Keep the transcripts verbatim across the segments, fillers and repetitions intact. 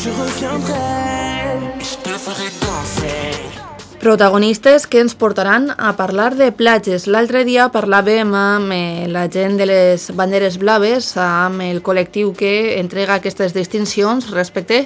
je reviendrai, je te ferai danser. Protagonistes que ens portaran a parlar de platges. L'altre dia parlàvem amb la gent de les banderes blaves, amb el col·lectiu que entrega aquestes distincions respecte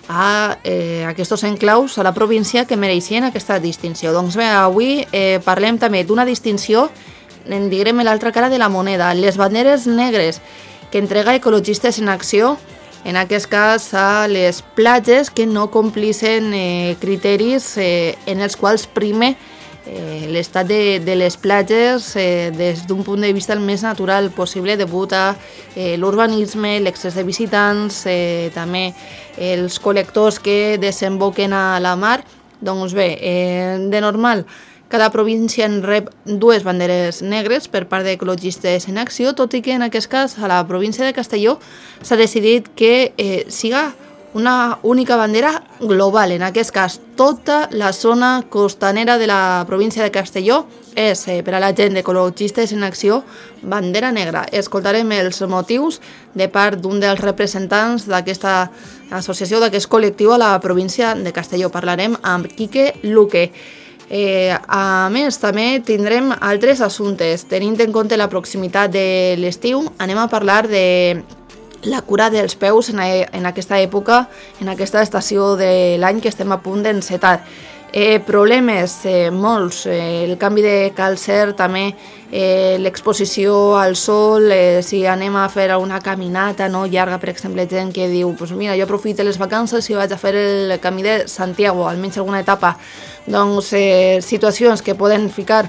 a eh, aquests enclaus a la província que mereixien aquesta distinció. Doncs bé, avui eh, parlem també d'una distinció, en direm l'altra cara de la moneda, les banderes negres que entrega Ecologistes en Acció, en aquest cas a les platges que no complissin eh, criteris eh, en els quals prime eh, l'estat de, de les platges eh, des d'un punt de vista el més natural possible degut a eh, l'urbanisme, l'excés de visitants, eh, també els col·lectors que desemboquen a la mar. Doncs bé, eh, de normal, cada província en rep dues banderes negres per part d'Ecologistes en Acció, tot i que en aquest cas a la província de Castelló s'ha decidit que eh, siga una única bandera global. En aquest cas, tota la zona costanera de la província de Castelló és, eh, per a la gent d'Ecologistes en Acció, bandera negra. Escoltarem els motius de part d'un dels representants d'aquesta associació, d'aquest col·lectiu a la província de Castelló. Parlarem amb Quique Luque. Eh, a més, també tindrem altres assumptes. Tenint en compte la proximitat de l'estiu, anem a parlar de la cura dels peus en, en aquesta època, en aquesta estació de l'any que estem a punt d'encetar. Eh, problemes, eh, molts, eh, el canvi de calcer, també eh, l'exposició al sol, eh, si anem a fer una caminata no, llarga, per exemple, gent que diu pues mira, jo aprofito les vacances i vaig a fer el camí de Santiago, almenys alguna etapa. Doncs eh, situacions que poden ficar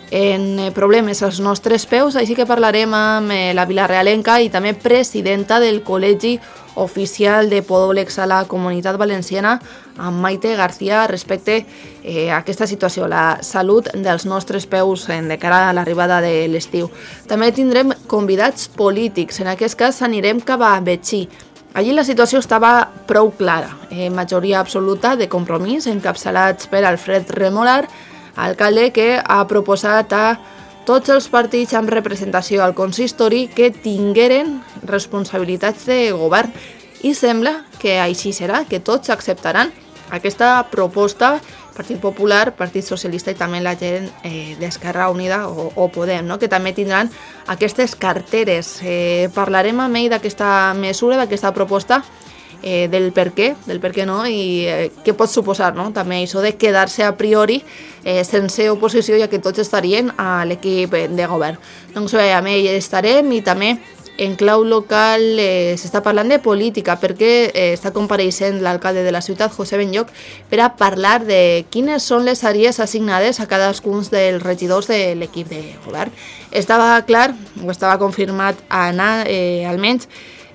en problemes als nostres peus, així que parlarem amb eh, la vilarealenca i també presidenta del Col·legi Oficial de Podòlegs a la Comunitat Valenciana, amb Maite García, respecte eh, a aquesta situació, la salut dels nostres peus en de cara a l'arribada de l'estiu. També tindrem convidats polítics, en aquest cas anirem cap a Betxí. Allí la situació estava prou clara, eh, majoria absoluta de Compromís, encapçalats per Alfred Remolar, alcalde que ha proposat a tots els partits amb representació al consistori que tingueren responsabilitats de govern i sembla que així serà, que tots acceptaran aquesta proposta, Partit Popular, Partit Socialista i també la gent eh, d'Esquerra Unida o, o Podem, no? Que també tindran aquestes carteres. Eh, parlarem amb ell d'aquesta mesura, d'aquesta proposta, eh, del per què, del per què no i eh, què pot suposar, no? També això de quedar-se a priori eh, sense oposició, ja que tots estarien a l'equip de govern. Doncs bé, amb ell estarem i també en clau local eh, s'està parlant de política perquè eh, està compareixent l'alcalde de la ciutat, José Benlloch, per a parlar de quines són les àrees assignades a cadascun dels regidors de l'equip de govern. Estava clar, o estava confirmat a anar, eh, almenys,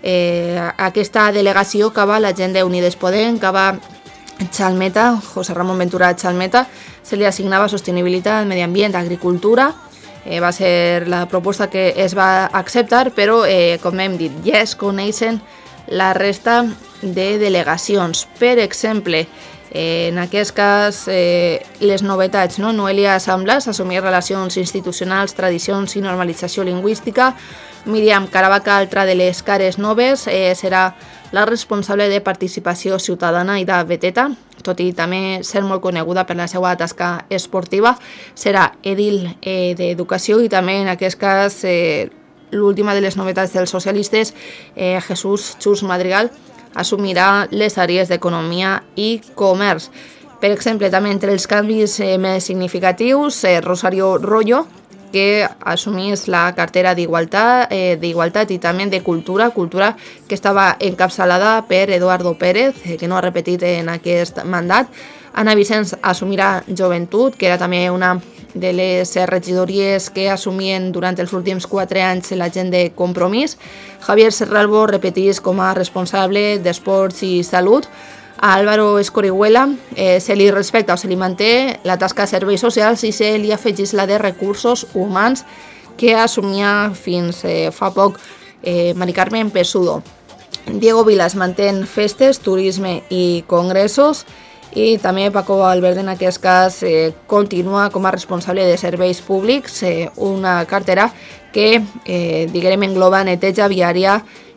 eh, aquesta delegació que va la gent d'Unides Podem, que va Chalmeta, José Ramon Ventura Chalmeta, se li assignava sostenibilitat, medi ambient, agricultura. Eh, va ser la proposta que es va acceptar, però, eh, com hem dit, ja es coneixen la resta de delegacions. Per exemple, eh, en aquest cas, eh, les novetats, no? Noelia Samblas, assumir relacions institucionals, tradicions i normalització lingüística. Míriam Caravaca, altra de les cares noves, eh, serà la responsable de participació ciutadana i de Beteta, tot i també ser molt coneguda per la seva tasca esportiva, serà edil eh, d'Educació i també en aquest cas eh, l'última de les novetats dels socialistes, eh, Jesús Chus Madrigal, assumirà les àrees d'Economia i Comerç. Per exemple, també entre els canvis eh, més significatius, eh, Rosario Rollo, que assumís la cartera d'Igualtat eh, d'Igualtat i també de Cultura, Cultura que estava encapçalada per Eduardo Pérez, eh, que no ha repetit en aquest mandat. Anna Vicens assumirà Joventut, que era també una de les regidories que assumien durant els últims quatre anys la gent de Compromís. Javier Serralbo repetís com a responsable d'Esports i Salut. A Álvaro Escorihuela eh, se li respecta o se li manté la tasca de serveis socials i se li afegís la de recursos humans que assumia fins eh, fa poc eh, Mari Carmen Pesudo. Diego Vilas mantén festes, turisme i congressos i també Paco Albert en aquest cas eh, continua com a responsable de serveis públics, eh, una cartera que eh, diguem engloba neteja viària,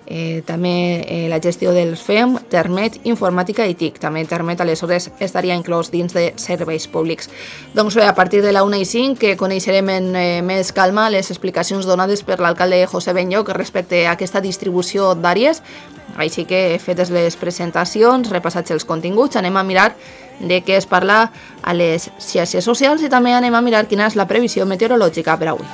Eh, també eh, la gestió dels F E M, Termet, Informàtica i T I C. També Termet aleshores estaria inclòs dins de serveis públics. Doncs bé, a partir de la una i cinc que coneixerem en eh, més calma les explicacions donades per l'alcalde José Benlloch respecte a aquesta distribució d'àrees. Així que, fetes les presentacions, repassats els continguts, anem a mirar de què es parla a les xarxes socials i també anem a mirar quina és la previsió meteorològica per avui.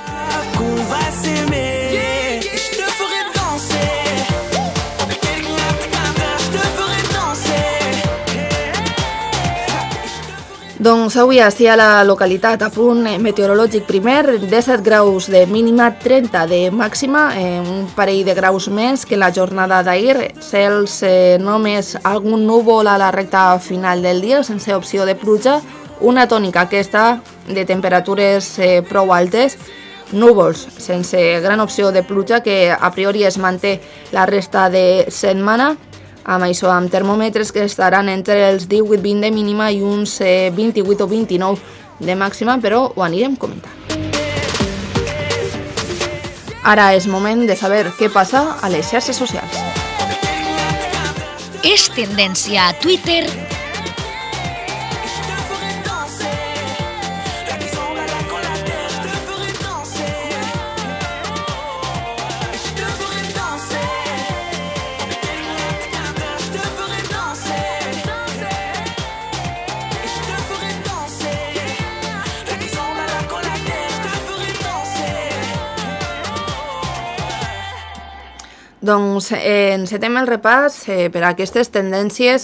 Doncs avui així a la localitat a punt meteorològic primer, disset graus de mínima, trenta de màxima, eh, un parell de graus més que la jornada d'ahir, cels eh, només algun núvol a la recta final del dia, sense opció de pluja, una tònica aquesta de temperatures eh, prou altes, núvols sense gran opció de pluja que a priori es manté la resta de setmana, amb això, amb termòmetres que estaran entre els divuit vint de mínima i uns eh, vint-i-vuit o vint-i-nou de màxima, però ho anirem comentant. Ara és moment de saber què passa a les xarxes socials. És tendència a Twitter. Doncs eh, encetem el repàs eh, per a aquestes tendències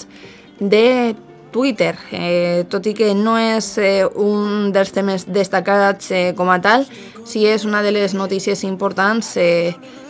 de Twitter. Eh, tot i que no és eh, un dels temes destacats eh, com a tal, sí és una de les notícies importants eh,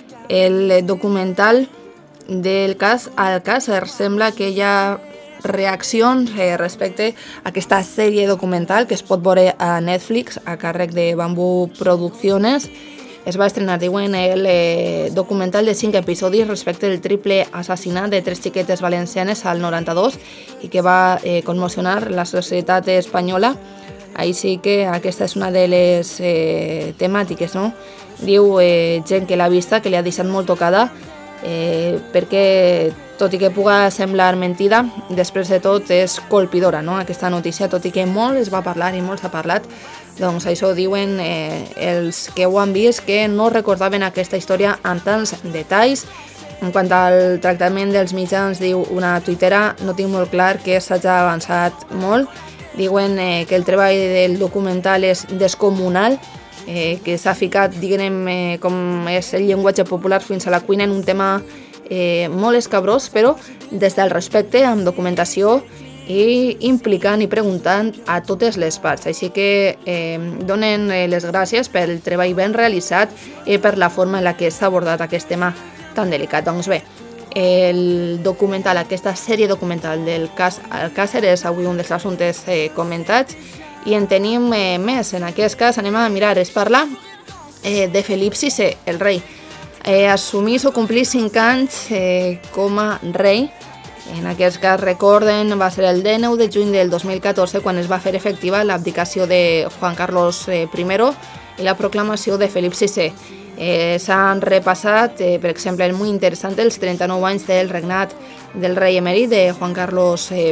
el documental del cas Alcácer. Sembla que hi ha reaccions eh, respecte a aquesta sèrie documental que es pot veure a Netflix a càrrec de Bambú Producciones. Es va estrenar, diuen, el eh, documental de cinc episodis respecte al triple assassinat de tres xiquetes valencianes al noranta-dos i que va eh, conmocionar la societat espanyola. Així que aquesta és una de les eh, temàtiques, no? Diu eh, gent que l'ha vista, que li ha deixat molt tocada, eh, perquè, tot i que puga semblar mentida, després de tot és colpidora, no? Aquesta notícia, tot i que molt es va parlar i molt s'ha parlat, doncs això diuen eh, els que ho han vist, que no recordaven aquesta història amb tants detalls. En quant al tractament dels mitjans, diu una tuitera, no tinc molt clar que s'hagi avançat molt. Diuen eh, que el treball del documental és descomunal, eh, que s'ha ficat, diguem, eh, com és el llenguatge popular fins a la cuina en un tema eh, molt escabrós, però des del respecte, amb documentació i implicant i preguntant a totes les parts. Així que eh, donen les gràcies pel treball ben realitzat i per la forma en la que s'ha abordat aquest tema tan delicat. Doncs bé, el documental, aquesta sèrie documental del cas Alcácer és avui un dels assumptes eh, comentats i en tenim eh, més. En aquest cas anem a mirar, es parla eh, de Felip sisè, el rei. Eh, assumís o complís cinc anys eh, com a rei. En aquest cas, recorden, va ser el dinou de juny del dos mil catorze quan es va fer efectiva l'abdicació de Juan Carlos I i la proclamació de Felip sisè. Eh, S'han repassat, eh, per exemple, molt interessant, els trenta-nou anys del regnat del rei emèrit de Juan Carlos I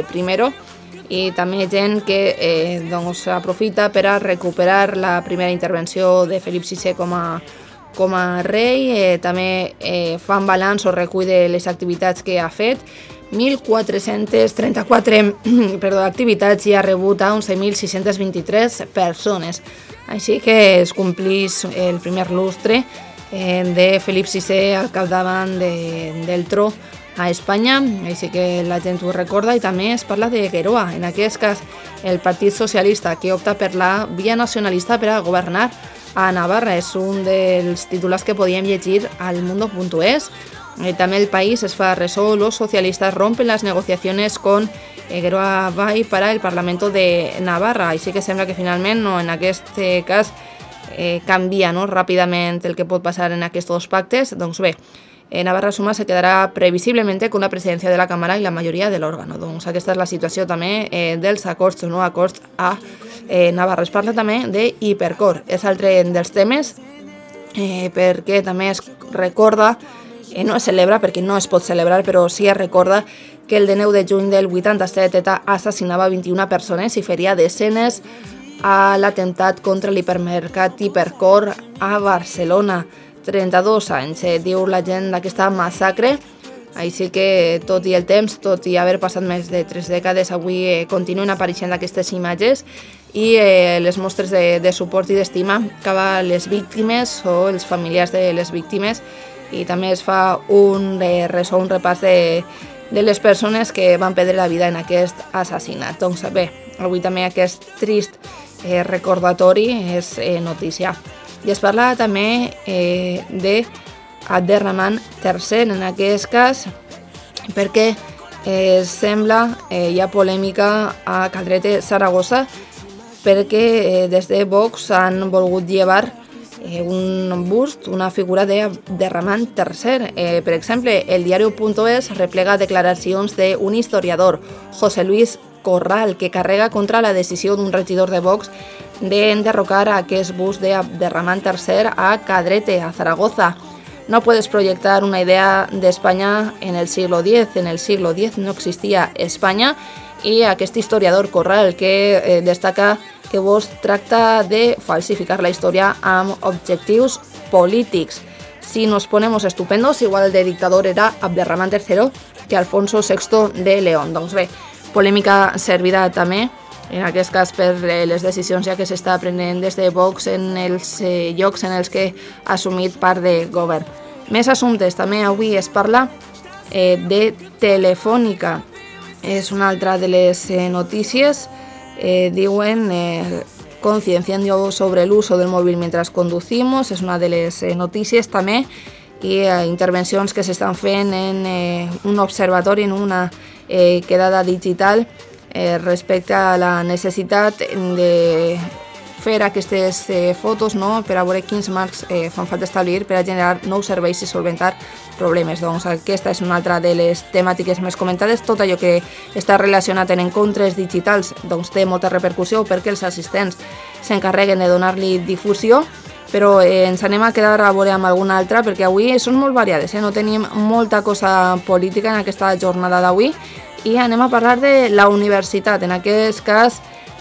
i també gent que eh, doncs, aprofita per a recuperar la primera intervenció de Felip sisè com a com a rei. Eh, també eh, fan balanç o recull de les activitats que ha fet. mil quatre-centes trenta-quatre perdó, activitats i ha rebut a onze mil sis-centes vint-i-tres persones. Així que es complís el primer lustre eh, de Felip sisè al capdavant de, del tro a Espanya, així que la gent ho recorda. I també es parla de Geroa, en aquest cas el Partit Socialista, que opta per la via nacionalista per a governar a Navarra. És un dels titulars que podíem llegir al mundo punto es. Eh, també el país es fa ressò, los socialistas rompen las negociaciones con eh, Geroa Vall para el Parlamento de Navarra. Així que sembla que finalment, no, en aquest cas, eh, canvia, no, ràpidament el que pot passar en aquests dos pactes. Doncs bé, eh, Navarra Suma se quedarà previsiblemente con la presidencia de la Cámara y la mayoría del órgano. Doncs aquesta és la situació també eh, dels acords o no acords a eh, Navarra. Es parla també d'Hipercor, és altre dels temes, eh, perquè també es recorda eh, no es celebra perquè no es pot celebrar, però sí es recorda que el dinou de juny del vuitanta-set ETA assassinava vint-i-una persones i feria desenes a l'atemptat contra l'hipermercat Hipercor a Barcelona. trenta-dos anys, eh, diu la gent d'aquesta massacre. Així que, tot i el temps, tot i haver passat més de tres dècades, avui eh, continuen apareixent aquestes imatges i eh, les mostres de, de suport i d'estima cap a les víctimes o els familiars de les víctimes, i també es fa un eh, ressò, un repàs de, de les persones que van perdre la vida en aquest assassinat. Doncs bé, avui també aquest trist eh, recordatori és eh, notícia. I es parla també eh, de Abderramán tercer en aquest cas, perquè eh, sembla eh, hi ha polèmica a Cadrete, Saragossa, perquè eh, des de Vox han volgut llevar eh, un bust, una figura d'Abderramán tercer. Eh, per exemple, el diario.es replega declaracions d'un historiador, José Luis Corral, que carrega contra la decisió d'un regidor de Vox d'enderrocar aquest bust d'Abderramán tercer a Cadrete, a Zaragoza. No puedes proyectar una idea de España en el siglo diez. En el siglo diez no existia Espanya, i aquest historiador Corral que eh, destaca que Vox tracta de falsificar la història amb objectius polítics. Si nos ponemos estupendos, igual el de dictador era Abderramán tercer que Alfonso sexto de León. Doncs bé, polèmica servida també, en aquest cas per les decisions ja que s'està prenent des de Vox en els eh, llocs en els que ha assumit part de govern. Més assumptes, també avui es parla eh, de Telefònica. És una altra de les eh, notícies. Eh, diuen eh, concienciando sobre el uso del móvil mientras conducimos, és una de les eh, notícies també, i eh, intervencions que s'estan fent en eh, un observatori, en una eh, quedada digital, Eh, respecte a la necessitat de fer aquestes eh, fotos, no?, per a veure quins marcs eh, fan falta establir per a generar nous serveis i solventar problemes. Doncs aquesta és una altra de les temàtiques més comentades. Tot allò que està relacionat en encontres digitals doncs té molta repercussió perquè els assistents s'encarreguen de donar-li difusió, però eh, ens anem a quedar a veure amb alguna altra perquè avui són molt variades, eh? No tenim molta cosa política en aquesta jornada d'avui. I anem a parlar de la universitat. En aquest cas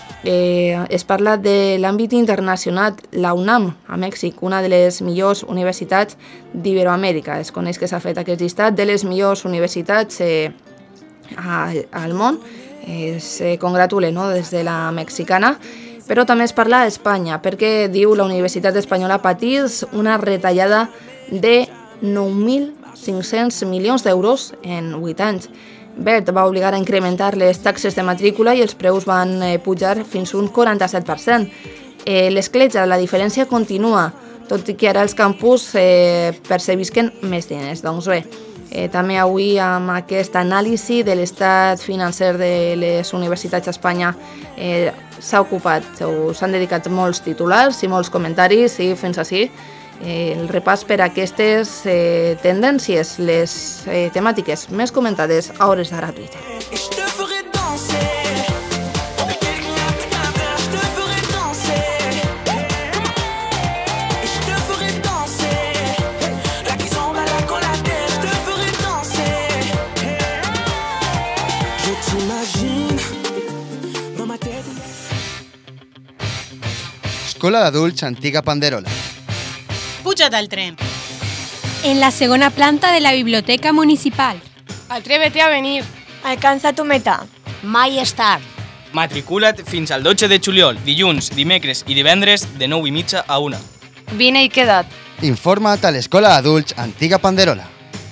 eh, es parla de l'àmbit internacional, la UNAM, a Mèxic, una de les millors universitats d'Iberoamèrica. Es coneix que s'ha fet aquest llistat de les millors universitats eh, a, al món. Es eh, congratula, no?, des de la mexicana. Però també es parla d'Espanya, perquè diu la Universitat Espanyola patís una retallada de nou mil cinc-cents milions d'euros en vuit anys. Bert va obligar a incrementar les taxes de matrícula i els preus van eh, pujar fins un quaranta-set per cent. Eh, l'escletxa, la diferència continua, tot i que ara els campus eh, percebisquen més diners. Doncs bé, eh, també avui amb aquest anàlisi de l'estat financer de les universitats a Espanya eh, s'ha ocupat, o s'han dedicat molts titulars i molts comentaris, i fins així Eh, el repàs per a aquestes eh, tendències, les eh, temàtiques més comentades a hores d'ara a Twitter. Escola d'Adults Antiga Panderola. Puja't al tren. En la segona planta de la Biblioteca Municipal. Atrévete a venir. Alcanza tu meta. Mai és tard. Matricula't fins al dotze de juliol, dilluns, dimecres i divendres de nou i mitja a una. Vine y queda't. Informa't a l'Escola d'Adults Antiga Panderola.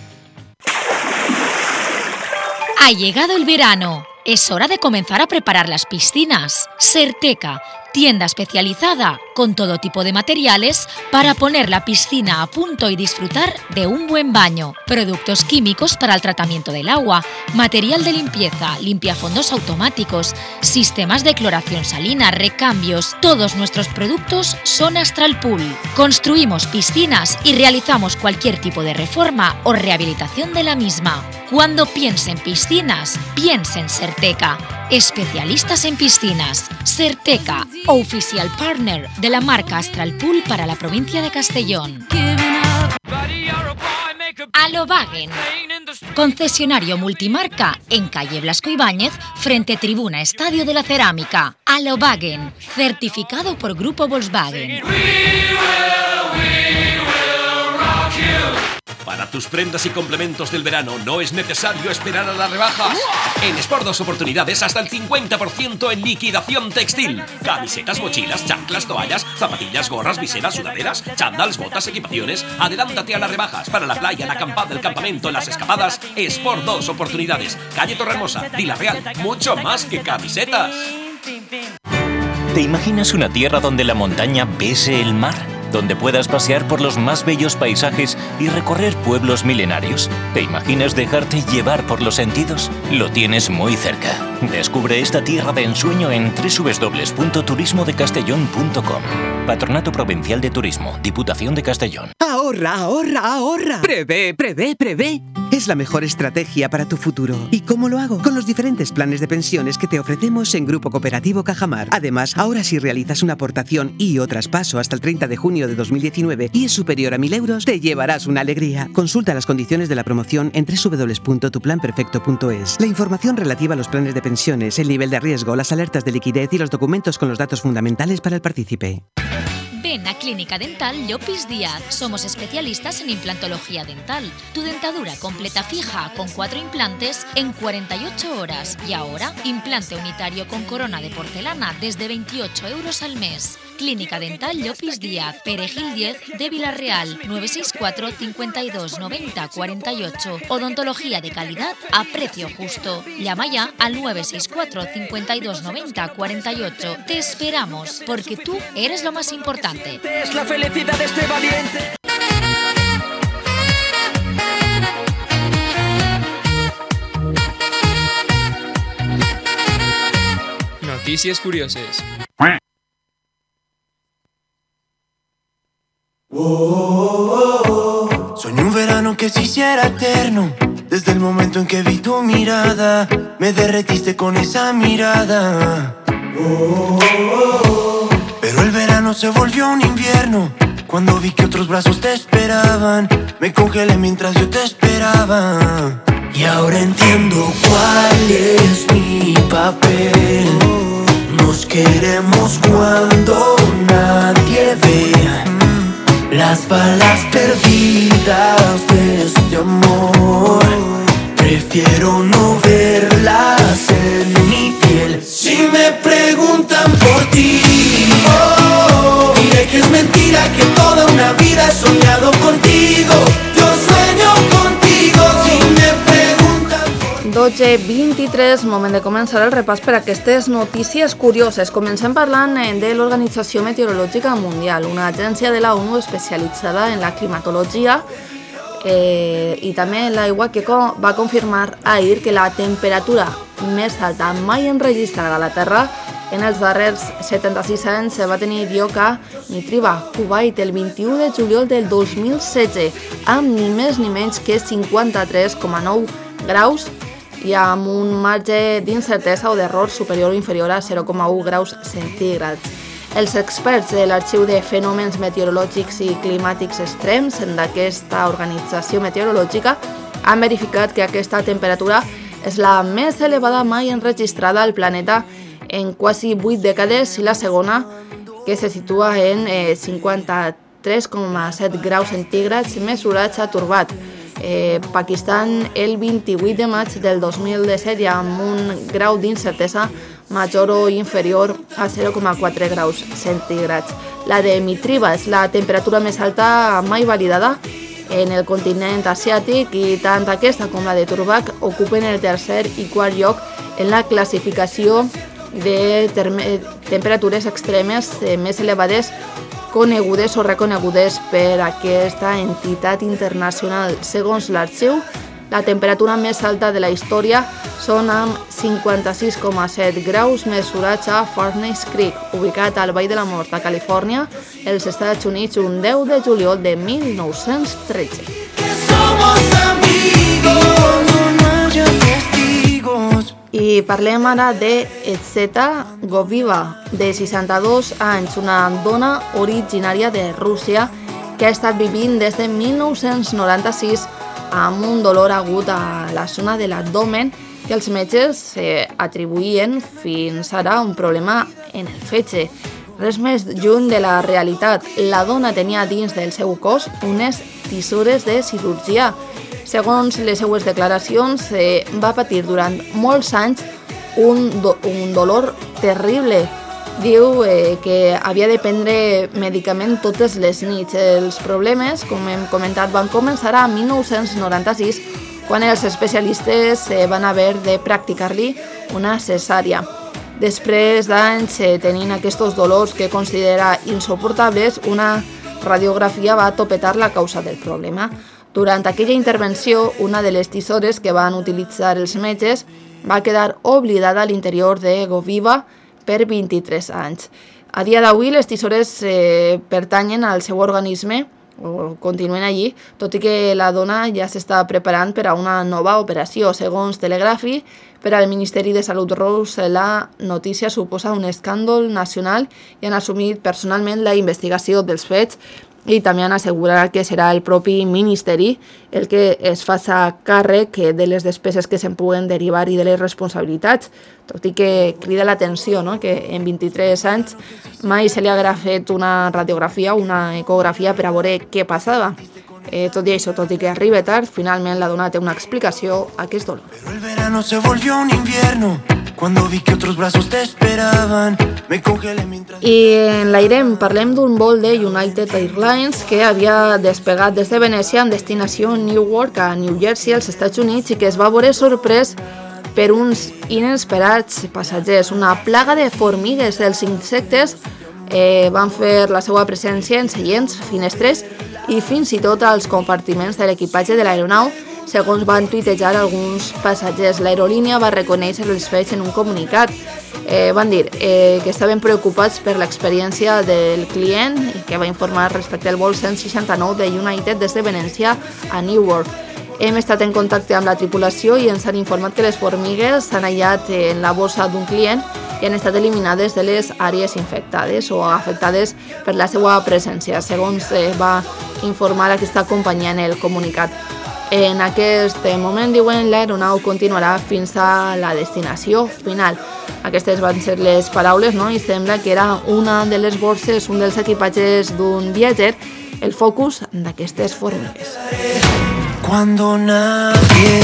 Ha llegado el verano. Es hora de comenzar a preparar las piscinas. Serteca, tienda especializada con todo tipo de materiales para poner la piscina a punto y disfrutar de un buen baño. Productos químicos para el tratamiento del agua, material de limpieza, limpiafondos automáticos, sistemas de cloración salina, recambios. Todos nuestros productos son Astral Pool. Construimos piscinas y realizamos cualquier tipo de reforma o rehabilitación de la misma. Cuando piense en piscinas, piense en Serteca. Especialistas en piscinas. Serteca, oficial partner de la marca Astral Pool para la provincia de Castellón. Alobagen, concesionario multimarca en calle Blasco Ibáñez, frente Tribuna Estadio de la Cerámica. Alobagen, certificado por Grupo Volkswagen. Para tus prendas y complementos del verano no es necesario esperar a las rebajas. En Sport dos Oportunidades hasta el cincuenta por ciento en liquidación textil. Camisetas, mochilas, chanclas, toallas, zapatillas, gorras, viseras, sudaderas, chándals, botas, equipaciones. Adelántate a las rebajas para la playa, la acampada, el campamento, las escapadas. Sport dos Oportunidades. Calle Torrehermosa, Vila Real. Mucho más que camisetas. ¿Te imaginas una tierra donde la montaña bese el mar? ¿Donde puedas pasear por los más bellos paisajes y recorrer pueblos milenarios? ¿Te imaginas dejarte llevar por los sentidos? Lo tienes muy cerca. Descubre esta tierra de ensueño en doble u doble u doble u punto turismo de castellón punto com. Patronato Provincial de Turismo, Diputación de Castellón. Ahorra, ahorra, ahorra. Prevé, prevé, prevé. Es la mejor estrategia para tu futuro. ¿Y cómo lo hago? Con los diferentes planes de pensiones que te ofrecemos en Grupo Cooperativo Cajamar. Además, ahora si realizas una aportación y o traspaso hasta el treinta de junio de dos mil diecinueve y es superior a mil euros, te llevarás una alegría. Consulta las condiciones de la promoción en doble u doble u doble u punto tu plan perfecto punto es. La información relativa a los planes de pensiones, el nivel de riesgo, las alertas de liquidez y los documentos con los datos fundamentales para el partícipe. Ven a Clínica Dental Llopis Díaz. Somos especialistas en implantología dental. Tu dentadura completa fija con cuatro implantes en cuarenta y ocho horas. Y ahora, implante unitario con corona de porcelana desde veintiocho euros al mes. Clínica Dental Llopis Díaz, Perejil diez de Villarreal, nueve seis cuatro, cincuenta y dos, noventa, cuarenta y ocho. Odontología de calidad a precio justo. Llama ya al nueve seis cuatro, cincuenta y dos, noventa, cuarenta y ocho. Te esperamos, porque tú eres lo más importante. Es la felicidad de este valiente. Noticias curiosas. Oh, oh, oh. Soñé un verano que se hiciera eterno. Desde el momento en que vi tu mirada, me derretiste con esa mirada. Oh, oh, oh. Pero el verano se volvió un invierno. Cuando vi que otros brazos te esperaban, me congelé mientras yo te esperaba. Y ahora entiendo cuál es mi papel. Nos queremos cuando nadie ve las balas perdidas de este amor. Prefiero no verlas en mi piel. Si me preguntan por ti, oh, diré que es mentira, que toda una vida he soñado contigo. Yo sueño contigo. Si me preguntan por dotze vint-i-tres, moment de començar el repàs per aquestes notícies curioses. Comencem parlant de l'Organització Meteorològica Mundial, una agència de la ONU especialitzada en la climatologia eh, i també l'aigua, que va confirmar ahir que la temperatura més alta mai enregistrada a la Terra en els darrers setanta-sis anys va tenir lloc a Nitriva, Kuwait, el vint-i-u de juliol del dos mil setze, amb ni més ni menys que cinquanta-tres coma nou graus i amb un marge d'incertesa o d'error superior o inferior a zero coma u graus centígrads. Els experts de l'Arxiu de Fenòmens Meteorològics i Climàtics Extrems d'aquesta organització meteorològica han verificat que aquesta temperatura és la més elevada mai enregistrada al planeta en quasi vuit dècades i la segona, que se situa en eh, cinquanta-tres coma set graus centígrads mesurats a Turbat, eh, Pakistan, el vint-i-vuit de maig del dos mil disset, amb un grau d'incertesa major o inferior a zero coma quatre graus centígrads. La de Mitriva és la temperatura més alta mai validada en el continent asiàtic i tant aquesta com la de Turbat ocupen el tercer i quart lloc en la classificació de temperatures extremes eh, més elevades conegudes o reconegudes per aquesta entitat internacional. Segons l'arxiu, la temperatura més alta de la història són amb cinquanta-sis coma set graus mesurats a Furnace Creek, ubicat al Vall de la Mort, a Califòrnia, els Estats Units, un deu de juliol de mil nou-cents tretze. I parlem ara de Etzeta Goviva, de seixanta-dos anys, una dona originària de Rússia que ha estat vivint des de mil nou-cents noranta-sis amb un dolor agut a la zona de l'abdomen que els metges eh, atribuïen fins ara un problema en el fetge. Res més lluny de la realitat. La dona tenia dins del seu cos unes tisores de cirurgia. Segons les seues declaracions, eh, va patir durant molts anys un, do, un dolor terrible. Diu eh, que havia de prendre medicament totes les nits. Els problemes, com hem comentat, van començar a mil nou-cents noranta-sis, quan els especialistes eh, van haver de practicar-li una cesària. Després d'anys eh, tenint aquests dolors que considera insuportables, una radiografia va topetar la causa del problema. Durant aquella intervenció, una de les tisores que van utilitzar els metges va quedar oblidada a l'interior de Goviva per vint-i-tres anys. A dia d'avui, les tisores eh, pertanyen al seu organisme, o continuen allí, tot i que la dona ja s'està preparant per a una nova operació. Segons Telegrafi, per al Ministeri de Salut Rus, la notícia suposa un escàndol nacional i han assumit personalment la investigació dels fets i també han assegurat que serà el propi Ministeri el que es faça càrrec de les despeses que se'n puguen derivar i de les responsabilitats, tot i que crida l'atenció, no?, que en vint-i-tres anys mai se li haguera fet una radiografia o una ecografia per a veure què passava. Eh, tot i això, tot i que arriba tard, finalment la dona té una explicació a aquest dolor. Pero el verano se volvió un invierno. Cuando vi que otros brazos te esperaban, me congelé mientras... I en l'aire parlem d'un vol de United Airlines que havia despegat des de Venècia en destinació Newark a New Jersey, als Estats Units, i que es va veure sorprès per uns inesperats passatgers. Una plaga de formigues dels insectes eh, van fer la seva presència en seients, finestres i fins i tot als compartiments de l'equipatge de l'aeronau, segons van tuitejar alguns passatgers. L'aerolínia va reconèixer els fets en un comunicat. Eh, van dir eh, que estaven preocupats per l'experiència del client i que va informar respecte al vol cent seixanta-nou de United des de Venècia a Newark. Hem estat en contacte amb la tripulació i ens han informat que les formigues s'han hallat en la bossa d'un client i han estat eliminades de les àrees infectades o afectades per la seva presència, segons eh, va informar aquesta companyia en el comunicat. En aquest moment, diuen, l'aeronau continuarà fins a la destinació final. Aquestes van ser les paraules, no? I sembla que era una de les borses, un dels equipatges d'un viatger, el focus d'aquestes formigues. Cuando nadie...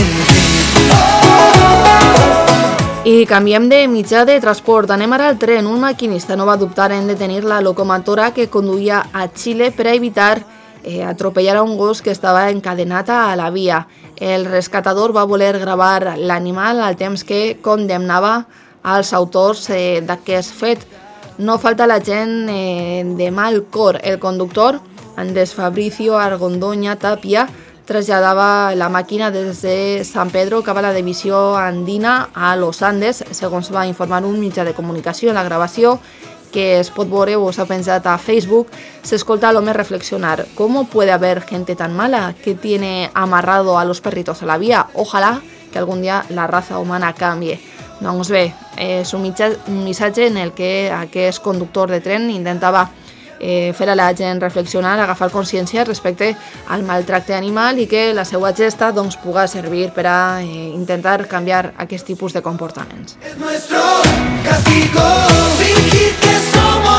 I canviem de mitjà de transport. Anem ara al tren. Un maquinista no va dubtar en detenir la locomotora que conduïa a Xile per a evitar Eh, atropellar a un gos que estava encadenat a la via. El rescatador va voler gravar l'animal al temps que condemnava als autors eh, d'aquest fet. No falta la gent eh, de mal cor. El conductor, Andrés Fabricio Argondoña Tapia, traslladava la màquina des de San Pedro cap a la divisió andina a Los Andes, segons va informar un mitjà de comunicació. En la gravació, que es pot veure o s'ha penjat a Facebook, s'escolta a l'home reflexionar. ¿Cómo puede haber gente tan mala que tiene amarrado a los perritos a la vía? Ojalá que algún día la raza humana cambie. Doncs bé, és un missatge en el que aquest conductor de tren intentava eh, fer a la gent reflexionar, agafar consciència respecte al maltracte animal i que la seva gesta doncs, pugui servir per a eh, intentar canviar aquest tipus de comportaments. Es nuestro castigo, fingir que somos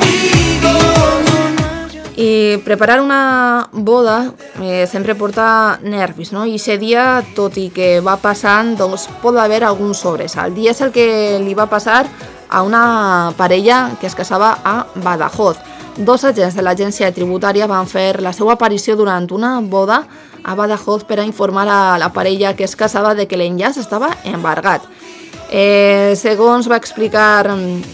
amigos. I preparar una boda eh, sempre porta nervis, no? I aquest dia, tot i que va passant, doncs pot haver algun sobresalt. I és el que li va passar a una parella que es casava a Badajoz. Dos agents de l'agència tributària van fer la seva aparició durant una boda a Badajoz per a informar a la parella que es casava de que l'enllaç estava embargat. Eh, segons va explicar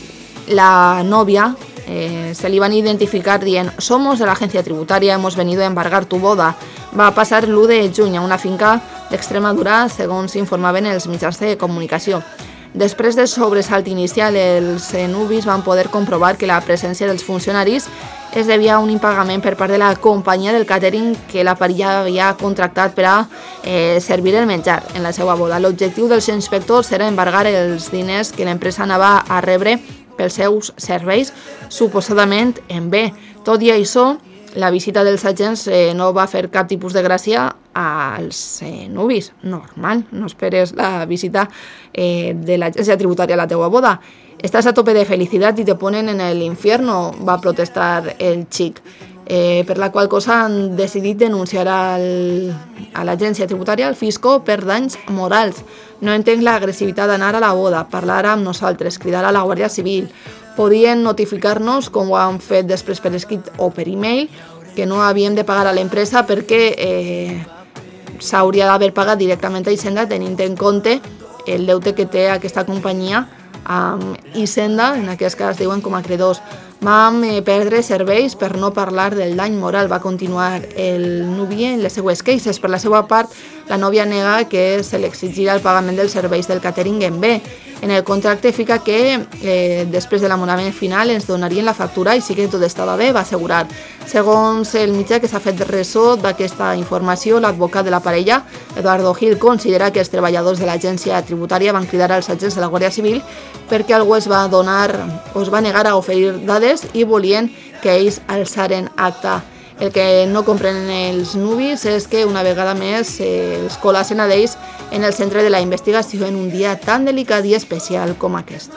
la novia, eh, se li van identificar dient «Somos de l'agència tributària, hemos venido a embargar tu boda». Va passar l'u de juny a una finca d'Extremadura, segons informaven els mitjans de comunicació. Després del sobresalt inicial, els nuvis van poder comprovar que la presència dels funcionaris es devia a un impagament per part de la companyia del càtering que la parella havia contractat per a eh, servir el menjar en la seva boda. L'objectiu dels inspectors era embargar els diners que l'empresa anava a rebre pels seus serveis, suposadament en bé. Tot i això, la visita dels agents eh, no va fer cap tipus de gràcia als eh, nuvis. Normal, no esperes la visita eh, de l'agència tributària a la teua boda. Estàs a tope de felicitat i te ponen en el infierno, va protestar el xic. Eh, per la qual cosa han decidit denunciar al, a l'agència tributària, al fisco, per danys morals. No entenc l'agressivitat d'anar a la boda, parlar amb nosaltres, cridar a la Guàrdia Civil. Podien notificar-nos, com ho han fet després per escrit o per e-mail, que no havíem de pagar a l'empresa perquè eh, s'hauria d'haver pagat directament a Hisenda, tenint en compte el deute que té aquesta companyia amb Hisenda, en aquest cas diuen com a credors. Vam eh, perdre serveis per no parlar del dany moral, va continuar el nuvi en les seues queixes. Per la seva part, la nòvia nega que se li exigirà el pagament dels serveis del catering en bé. En el contracte fica que eh, després de l'abonament final ens donarien la factura i sí que tot estava bé, va assegurar. Segons el mitjà que s'ha fet ressò d'aquesta informació, l'advocat de la parella, Eduardo Gil, considera que els treballadors de l'agència tributària van cridar als agents de la Guàrdia Civil perquè algú es va donar o es va negar a oferir dades i volien que ells alçaren acta. El que no comprenen els nuvis és que una vegada més eh, els col·lassen a d'ells en el centre de la investigació en un dia tan delicat i especial com aquest.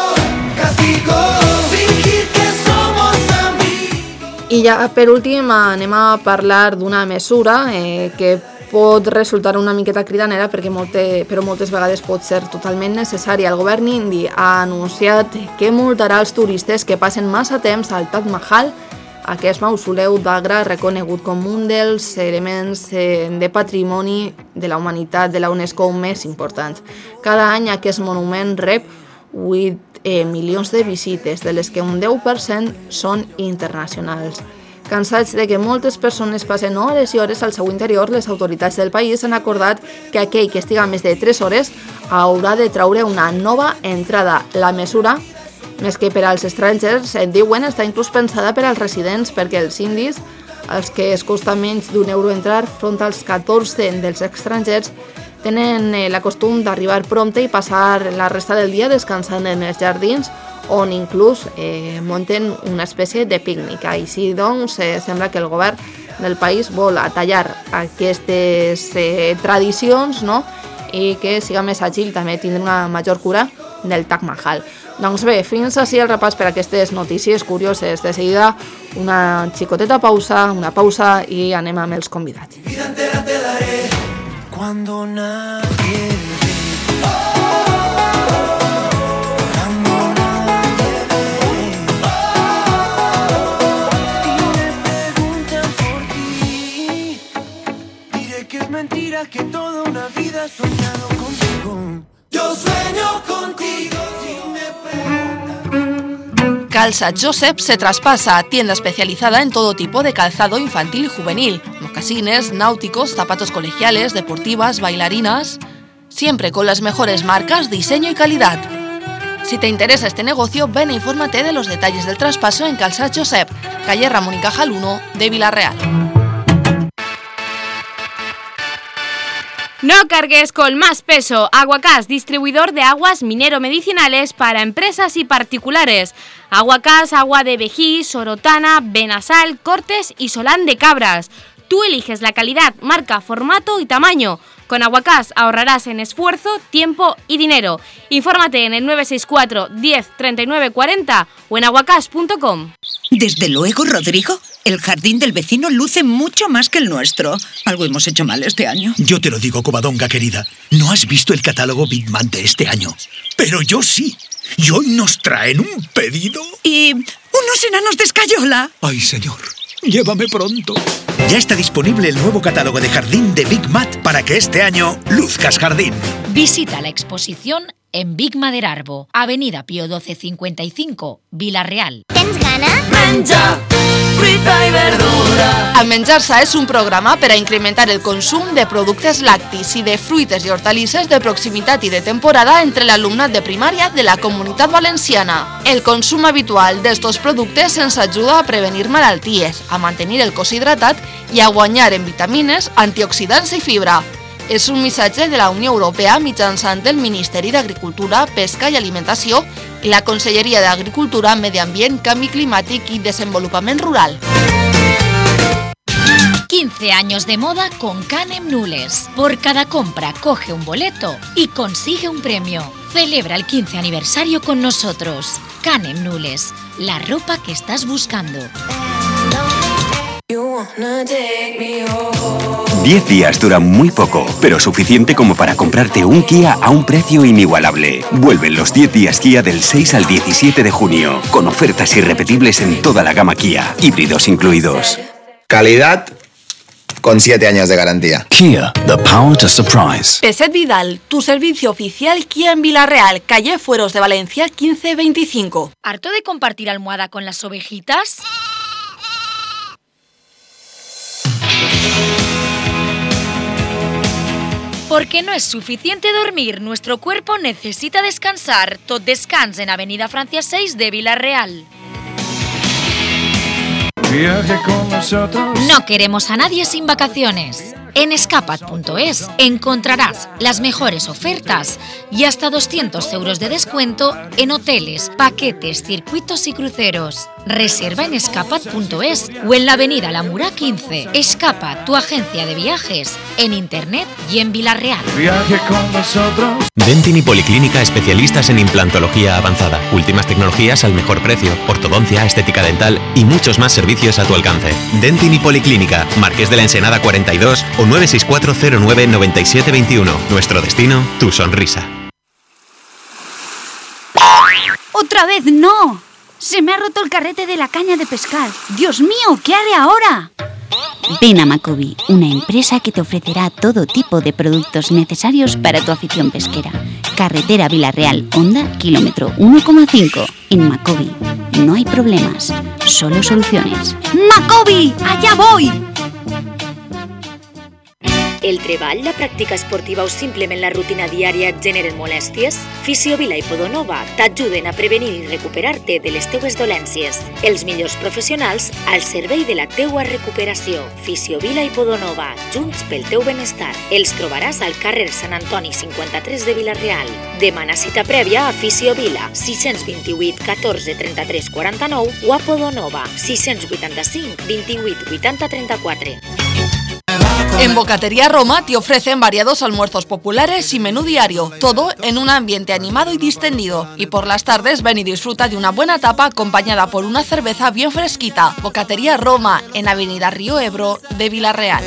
I ja per últim anem a parlar d'una mesura eh, que pot resultar una miqueta cridanera perquè molte, però moltes vegades pot ser totalment necessària. El govern indi ha anunciat que multarà els turistes que passen massa temps al Taj Mahal, aquest mausoleu d'Agra reconegut com un dels elements de patrimoni de la humanitat de la UNESCO més importants. Cada any aquest monument rep vuit eh, milions de visites, de les que un deu per cent són internacionals. Cansats de que moltes persones passen hores i hores al seu interior, les autoritats del país han acordat que aquell que estiga més de tres hores haurà de traure una nova entrada. La mesura, més que per als estrangers, et diuen, està inclús pensada per als residents, perquè els indis, els que es costa menys d'un euro entrar, front als catorze dels estrangers, tenen la costum d'arribar prompte i passar la resta del dia descansant en els jardins, on inclús eh, munten una espècie de pícnic. Així doncs, eh, sembla que el govern del país vol atallar aquestes eh, tradicions, no?, i que siga més àgil també tindre una major cura del Taj Mahal. Doncs bé, fins així el repàs per aquestes notícies curioses. De seguida, una xicoteta pausa, una pausa i anem amb els convidats. Vida entera te daré cuando nadie ve. Cuando nadie ve. Y me preguntan por ti. Diré que es mentira, que toda una vida he soñado contigo. Yo sueño contigo. Calza Josep se traspasa a tienda especializada en todo tipo de calzado infantil y juvenil, mocasines, náuticos, zapatos colegiales, deportivas, bailarinas, siempre con las mejores marcas, diseño y calidad. Si te interesa este negocio, ven e infórmate de los detalles del traspaso en Calza Josep, calle Ramón y Cajal uno de Villarreal. No cargues con más peso. Aguacás, distribuidor de aguas minero-medicinales para empresas y particulares. Aguacás, agua de Vejí, Sorotana, Benasal, Cortes y Solán de Cabras. Tú eliges la calidad, marca, formato y tamaño. Con Aguacás ahorrarás en esfuerzo, tiempo y dinero. Infórmate en el nueve seis cuatro, diez, treinta y nueve cuarenta o en aguacás punto com. Desde luego, Rodrigo, el jardín del vecino luce mucho más que el nuestro. Algo hemos hecho mal este año. Yo te lo digo, Covadonga querida. No has visto el catálogo Big Man de este año. Pero yo sí. Y hoy nos traen un pedido. Y unos enanos de escayola. Ay, señor, llévame pronto. Ya está disponible el nuevo catálogo de jardín de Big Mat para que este año luzcas jardín. Visita la exposición en Big Maderarbo, Avenida Pío doce cincuenta y cinco, Vila-real. Tens gana? Menja, fruita i verdura. El Menjar-se és un programa per a incrementar el consum de productes lactis i de fruites i hortalisses de proximitat i de temporada entre l'alumnat de primària de la Comunitat Valenciana. El consum habitual d'estos productes ens ajuda a prevenir malalties, a mantenir el cos hidratat i a guanyar en vitamines, antioxidants i fibra. És un missatge de la Unió Europea mitjançant el Ministeri d'Agricultura, Pesca i Alimentació i la Conselleria d'Agricultura, Medi Ambient, Canvi Climàtic i Desenvolupament Rural. quince años de moda con Canem Nules. Por cada compra coge un boleto y consigue un premio. Celebra el quince aniversario con nosotros. Canem Nules, la ropa que estás buscando. Diez días duran muy poco, pero suficiente como para comprarte un Kia a un precio inigualable. Vuelven los diez días Kia del seis al diecisiete de junio, con ofertas irrepetibles en toda la gama Kia, híbridos incluidos. Calidad con siete años de garantía. Kia, the power to surprise. Peset Vidal, tu servicio oficial Kia en Villarreal, calle Fueros de Valencia quince veinticinco. ¿Harto de compartir almohada con las ovejitas? Porque no es suficiente dormir, nuestro cuerpo necesita descansar. Tot descans en Avenida Francia seis de Villarreal. Viaje con nosotros. No queremos a nadie sin vacaciones. En escapat punto es encontrarás las mejores ofertas y hasta doscientos euros de descuento en hoteles, paquetes, circuitos y cruceros. Reserva en escapat punto es o en la avenida La Mura quince. Escapat, tu agencia de viajes, en internet y en Villarreal. Viaje con nosotros. Dentin y Policlínica, especialistas en implantología avanzada. Últimas tecnologías al mejor precio, ortodoncia, estética dental y muchos más servicios a tu alcance. Dentin y Policlínica, Marqués de la Ensenada cuarenta y dos o nueve seis cuatro cero nueve nueve siete dos uno. Nuestro destino, tu sonrisa. ¡Otra vez no! Se me ha roto el carrete de la caña de pescar. ¡Dios mío! ¿Qué haré ahora? Ven a Macobi, una empresa que te ofrecerá todo tipo de productos necesarios para tu afición pesquera. Carretera Villarreal, Honda, kilómetro uno coma cinco. En Macobi no hay problemas, solo soluciones. ¡Macobi! ¡Allá voy! El treball, la pràctica esportiva o simplement la rutina diària et generen molèsties? Fisiovila i Podonova t'ajuden a prevenir i recuperar-te de les teues dolències. Els millors professionals al servei de la teua recuperació. Fisiovila i Podonova, junts pel teu benestar. Els trobaràs al carrer Sant Antoni cinquanta-tres de Vila-real. Demana cita prèvia a Fisiovila, sis dos vuit catorze trenta-tres quaranta-nou o a Podonova, sis vuitanta-cinc vint-i-vuit vuitanta trenta-quatre. En Bocatería Roma te ofrecen variados almuerzos populares y menú diario, todo en un ambiente animado y distendido. Y por las tardes ven y disfruta de una buena tapa acompañada por una cerveza bien fresquita. Bocatería Roma, en Avenida Río Ebro de Villarreal.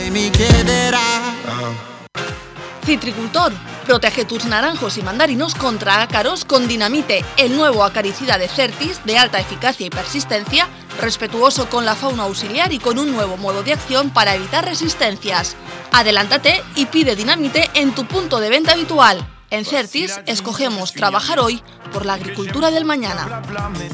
Citricultor, protege tus naranjos y mandarinos contra ácaros con Dinamite, el nuevo acaricida de Certis de alta eficacia y persistencia, respetuoso con la fauna auxiliar y con un nuevo modo de acción para evitar resistencias. Adelántate y pide Dinamite en tu punto de venta habitual. En Certis escogemos trabajar hoy por la agricultura del mañana.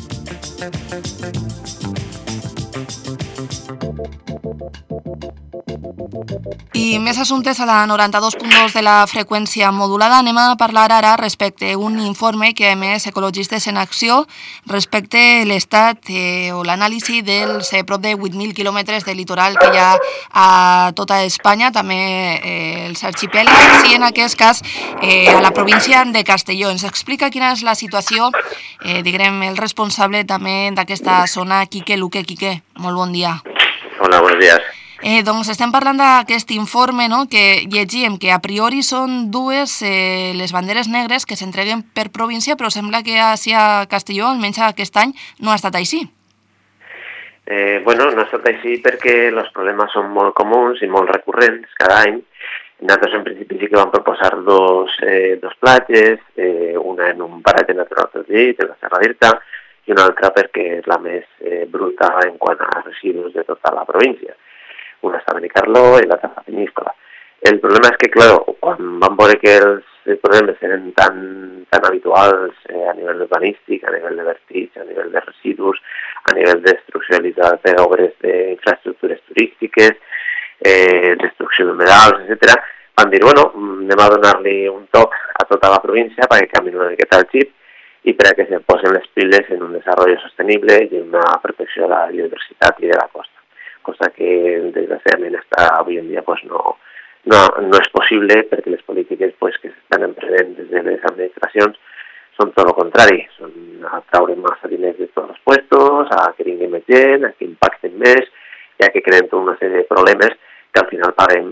I més assumptes a la noranta-dos punt dos de la freqüència modulada. Anem a parlar ara respecte a un informe que ha emès Ecologistes en Acció respecte a l'estat eh, o l'anàlisi dels eh, prop de vuit mil quilòmetres de litoral que hi ha a tota Espanya, també eh, els arxipèlags, i en aquest cas eh, a la província de Castelló. Ens explica quina és la situació, eh, diguem, el responsable també d'aquesta zona, Quique Luque. Quique, molt bon dia. Hola, buenos días. Eh, doncs estem parlant d'aquest informe, no?, que llegíem que a priori són dues eh, les banderes negres que s'entreguen per província, però sembla que així a Castelló, almenys aquest any, no ha estat així. Eh, bueno, no ha estat així perquè els problemes són molt comuns i molt recurrents cada any. Nosaltres en principi sí que vam proposar dos, eh, dos platges, eh, una en un paratge natural protegit, en la Serra d'Irta, i una altra perquè és la més eh, bruta en quant a residus de tota la província. Una està a Benicarló i l'altra a Peníscola. El problema és que, clar, quan vam veure que els problemes eren tan, tan habituals eh, a nivell urbanístic, a nivell de vertits, a nivell de residus, a nivell de destrucció de obres d'infraestructures turístiques, eh, destrucció d'humedals, etcètera, vam dir, bueno, anem a donar-li un toc a tota la província perquè canviï una miqueta el xip i per a que se posen les piles en un desenvolupament sostenible i en una protecció de la biodiversitat i de la costa. Cosa que desgraciadament hasta avui en dia pues, no, no, no és possible perquè les polítiques pues, que s'estan emprenent des de les administracions són tot el contrari, són a traure massa diners de tots els puestos, a que vingui més gent, a que impacten més i a que creen tota una sèrie de problemes que al final paguem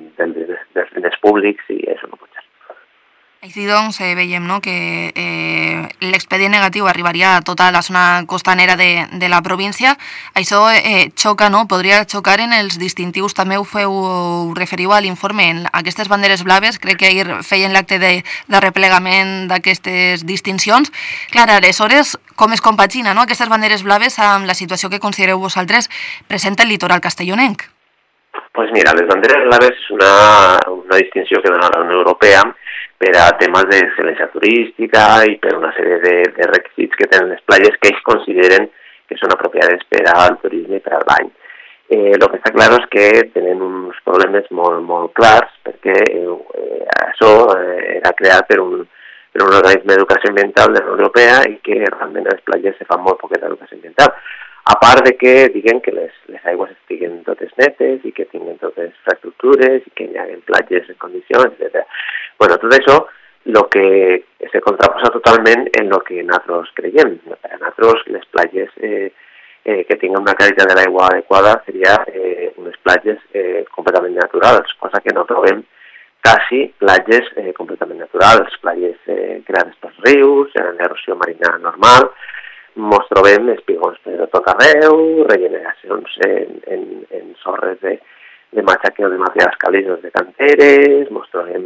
dels diners públics i això no pot ser. Així doncs eh, veiem no, que eh, l'expedient negatiu arribaria a tota la zona costanera de, de la província. Això eh, xoca, no? Podria xocar en els distintius, també ho feu, ho referiu a l'informe, en aquestes banderes blaves, crec que ahir feien l'acte de, de replegament d'aquestes distincions. Clar, aleshores, com es compagina no? aquestes banderes blaves amb la situació que considereu vosaltres presenta el litoral castellonenc? Pues mira, les banderes blaves és una, una distinció que dona la Unió Europea per a temes d'excel·lència turística i per una sèrie de, de requisits que tenen les platges que ells consideren que són apropiades per al turisme i per al bany. Eh, lo que està clar és que tenen uns problemes molt, molt clars perquè eh, això eh, era creat per un, per un organisme d'educació ambiental de la Unió Europea i que realment a les platges se fa molt poqueta educació ambiental. A part de que diguen que les, les aigües estiguen totes netes i que tinguin totes infraestructures i que hi hagi platges en condicions, etcètera. Bueno, tot això lo que se contraposa totalment en lo que nosaltres creiem. Per a nosaltres les platges eh, eh, que tinguin una qualitat de l'aigua adequada seria eh, unes platges eh, completament naturals, cosa que no trobem quasi platges eh, completament naturals, platges eh, creades pels rius, en l'erosió marina normal. Mos trobem espigons per tot arreu, regeneracions en, en, en sorres de, de matxaqueo de materials calisos de canteres, mos trobem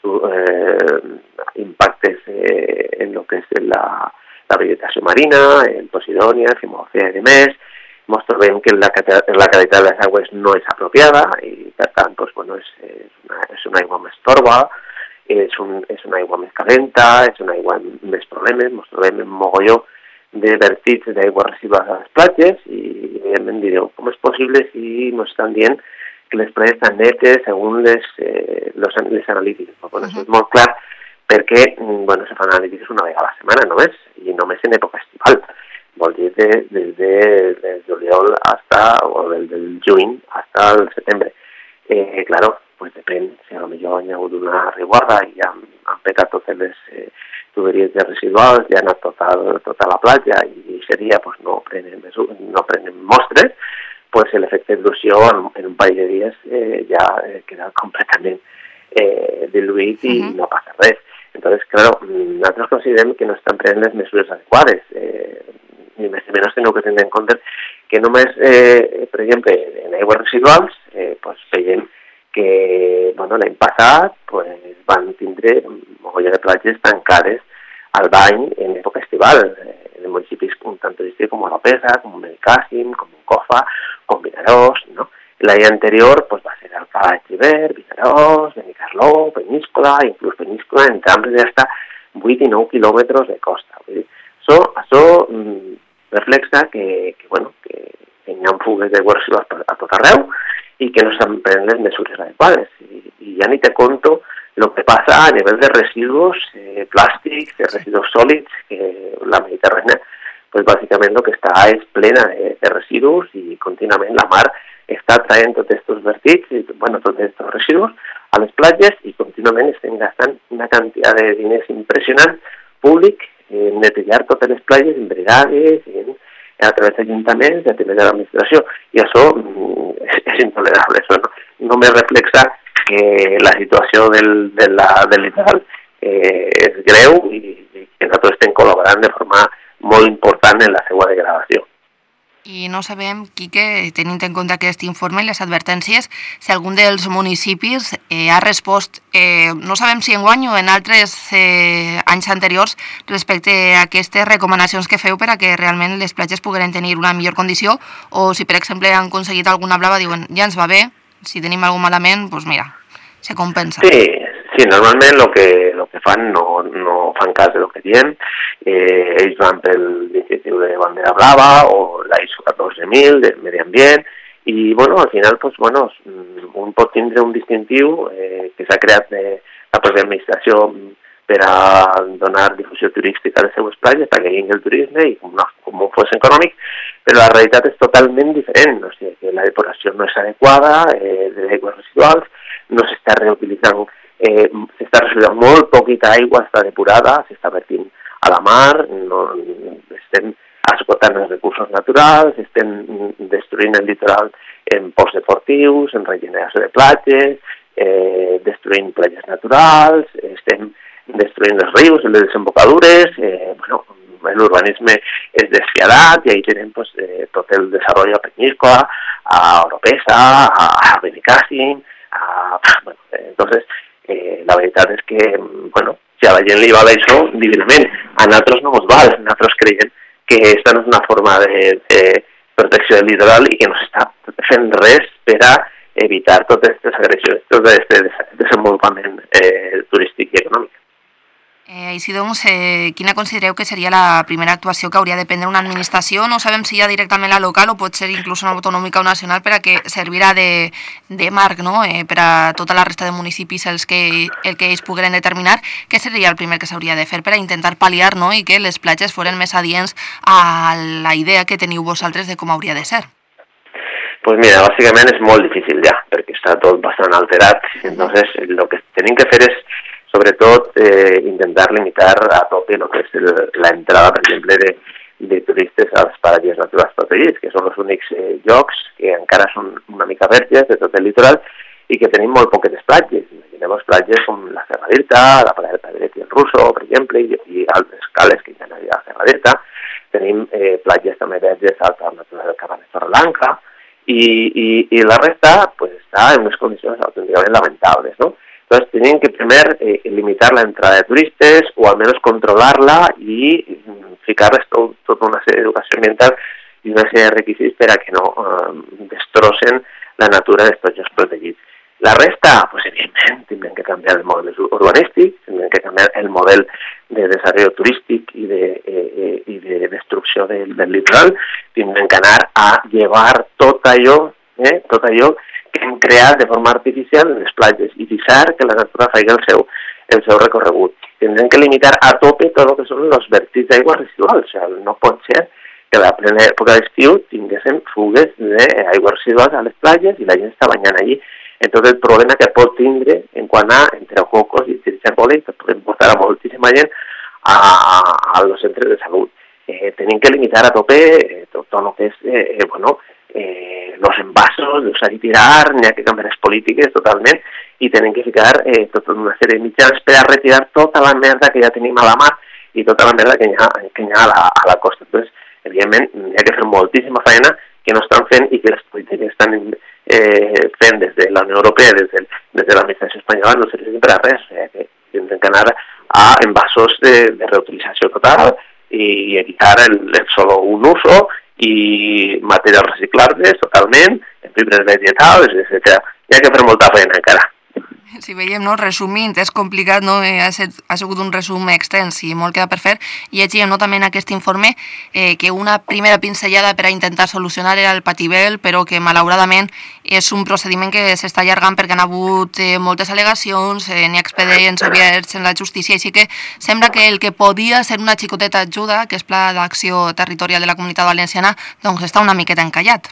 eh, impactes eh, en lo que és la, la vegetació marina, en Posidònia, Fimòfea i demés. Mos trobem que la, la qualitat de les aigües no és apropiada i per tant pues, bueno, és, és, una, és una aigua més torba, és, un, és una aigua més calenta, és una aigua amb més problemes. Mos trobem en mogolló de vertits d'aigua residuals a les platges i evidentment direu, com és possible si no estan dient que les platges estan netes segons les, eh, los, les analítiques. Bueno, això és molt clar perquè bueno, se fan analítiques una vegada a la setmana només i només en època estival. Vol dir de, des de, des de juliol hasta, o del, del juny hasta el setembre. Eh, claro, pues depèn, si a lo millor hi ha hagut una riuada i han, han petat totes les eh, tuberies de residuals, ja ha anat tota, tota la platja i seria, pues, no prenen, no prenen mostres, pues l'efecte d'il·lusió en, en un parell de dies eh, ja eh, queda completament eh, diluït i uh-huh. no passa res. Entonces, claro, nosaltres considerem que no estan prenent les mesures adequades. Eh, ni més ni menys teniu que tenir en compte que només, eh, per exemple, en aigües residuals, eh, pues, veiem que bueno, l'any passat pues, van tindre mogolló de platges tancades al bany en època estival, eh, en municipis un tant turístics com Oropesa, com Benicàssim, com Moncofa, com Vinaròs, no? L'any anterior pues, va ser Alcalá de Xivert, Vinaròs, Benicarló, Peníscola, inclús Peníscola en trams d'hasta vuit i nou quilòmetres de costa. Vull dir, això, això mm, reflexa que, que, bueno, que, que hi ha fugues d'aigua residuals a tot arreu i que no s'han pres les mesures adequades. I, i ja ni te conto el que passa a nivell de residus eh, plàstics, de residus sòlids, que la Mediterrània, pues, bàsicament el que està és plena de, de residus i contínuament la mar està traient tots aquests vertits, i, bueno, tots aquests residus a les platges i contínuament estem gastant una quantitat de diners impressionant públic en netejar totes les platges, en brigades, en a través d'ajuntaments, a través de l'administració, i això mm, és, és intolerable. Això no, no me reflexa que la situació del, de la, del litoral eh, és greu i, i que nosaltres estem col·laborant de forma molt important en la seva degradació. I no sabem, Quique, tenint en compte aquest informe i les advertències, si algun dels municipis eh, ha respost, eh, no sabem si enguany o en altres eh, anys anteriors, respecte a aquestes recomanacions que feu per a que realment les platges pogueren tenir una millor condició, o si, per exemple, han aconseguit alguna blava, diuen, ja ens va bé, si tenim algun malament, doncs mira, se compensa. Sí, sí, normalment el que, lo que fan no, no fan cas de lo que diem, eh, ells van pel l'iniciatiu de bandera blava o la I S O catorze mil del medi ambient i bueno, al final pues, bueno, un pot tindre un distintiu eh, que s'ha creat de la pròpia administració per a donar difusió turística a les seues platges perquè hi hagi el turisme i com, no, com fos econòmic, però la realitat és totalment diferent, o sigui que la depuració no és adequada eh, de aigües residuals, no s'està reutilitzant, eh, s'està resolent molt poquita aigua, està depurada, s'està vertint a la mar, no, estem esgotant els recursos naturals, estem destruint el litoral en ports deportius, en regeneració de platges, eh, destruint platges naturals, estem destruint els rius, les desembocadures, eh, bueno, l'urbanisme és despiadat i ahí tenim pues, eh, tot el desenvolupament a Peñíscola, a Oropesa, a, a Benicàssim, a... Bueno, eh, entonces, eh, la veritat és que, bueno, si a la gent li val això, divinament, a nosaltres no ens val, a nosaltres creiem que aquesta no és una forma de, de protecció del litoral i que no s'està fent res per a evitar totes aquestes agressions, tot aquest desenvolupament eh, turístic i econòmic. Eh, així doncs, eh, quina considereu que seria la primera actuació que hauria de prendre una administració? No sabem si hi ha directament la local o pot ser inclús una autonòmica o nacional per a que servirà de, de marc, no? eh, per a tota la resta de municipis els que, el que ells pogueren determinar. Què seria el primer que s'hauria de fer per a intentar pal·liar, no? I que les platges foren més adients a la idea que teniu vosaltres de com hauria de ser? Pues mira, bàsicament és molt difícil ja, perquè està tot bastant alterat. Entonces, el que tenim que fer és sobretot eh, intentar limitar a tope lo que es el, la entrada, per exemple, de, de turistes als paradissos naturals protegits, que són els únics eh, llocs que encara són una mica verges de tot el litoral i que tenim molt poquetes platges. Imaginem platges com la Serra d'Irta, la Playa del Pedret i el Russo, per exemple, i, i altres cales que hi ha a la Serra d'Irta. Tenim eh, platges també verges al Parc Natural del Cabanet Torreblanca i, i, i la resta pues, està en unes condicions autènticament lamentables, no? Entonces, tienen que primero eh, limitar la entrada de turistas o al menos controlarla y ficarles toda to una serie de educación ambiental y una serie de requisitos para que no eh, destrocen la natura de estos llocs protegits. La resta, pues evidentment, tindrem que canviar el model urbanístic, tindrem que canviar el model de desarrollo turístic i de, eh, i de destrucció del, del litoral, tindrem que anar a llevar tot allò, eh, tot allò que hem creat de forma artificial en les platges i deixar que la natura faci el seu, el seu recorregut. Tindrem que limitar a tope tot el que són els vertits d'aigua residuals. O sigui, no pot ser que a la plena època d'estiu tinguéssim fugues d'aigua residuals a les platges i la gent està banyant allí. En tot el problema que pot tindre en quant a enterococos i tiricòlics que podem portar a moltíssima gent a, a, a los centres de salut. Eh, tenim que limitar a tope eh, tot, tot el que és, eh, eh, bueno, Eh, los envasos, de usar y tirar, n'hi ha que canviar les polítiques totalment i tenen que ficar eh, tota una sèrie de mitjans per a retirar tota la merda que ja tenim a la mar i tota la merda que hi ha, que hi ha a, la, a la costa. Entonces, evidentment, n'hi ha que fer moltíssima feina que no estan fent i que les polítiques estan eh, fent des de la Unió Europea, des de, des de l'administració espanyola, no serveixen per a res. Eh, que tindrem que anar a envasos de, de reutilització total i evitar el, el solo un uso i materials reciclables totalment, fibres vegetals, etcètera. Hi ha que fer molta feina encara. Si veiem, no? Resumint, és complicat, no? Ha, set, ha sigut un resum extens i molt queda per fer. I llegíem, no, també en aquest informe eh, que una primera pinzellada per a intentar solucionar era el patibel, però que malauradament és un procediment que s'està allargant perquè han hagut eh, moltes al·legacions, eh, n'hi ha expedients oberts en la justícia, així que sembla que el que podia ser una xicoteta ajuda, que és Pla d'Acció Territorial de la Comunitat Valenciana, doncs està una miqueta encallat.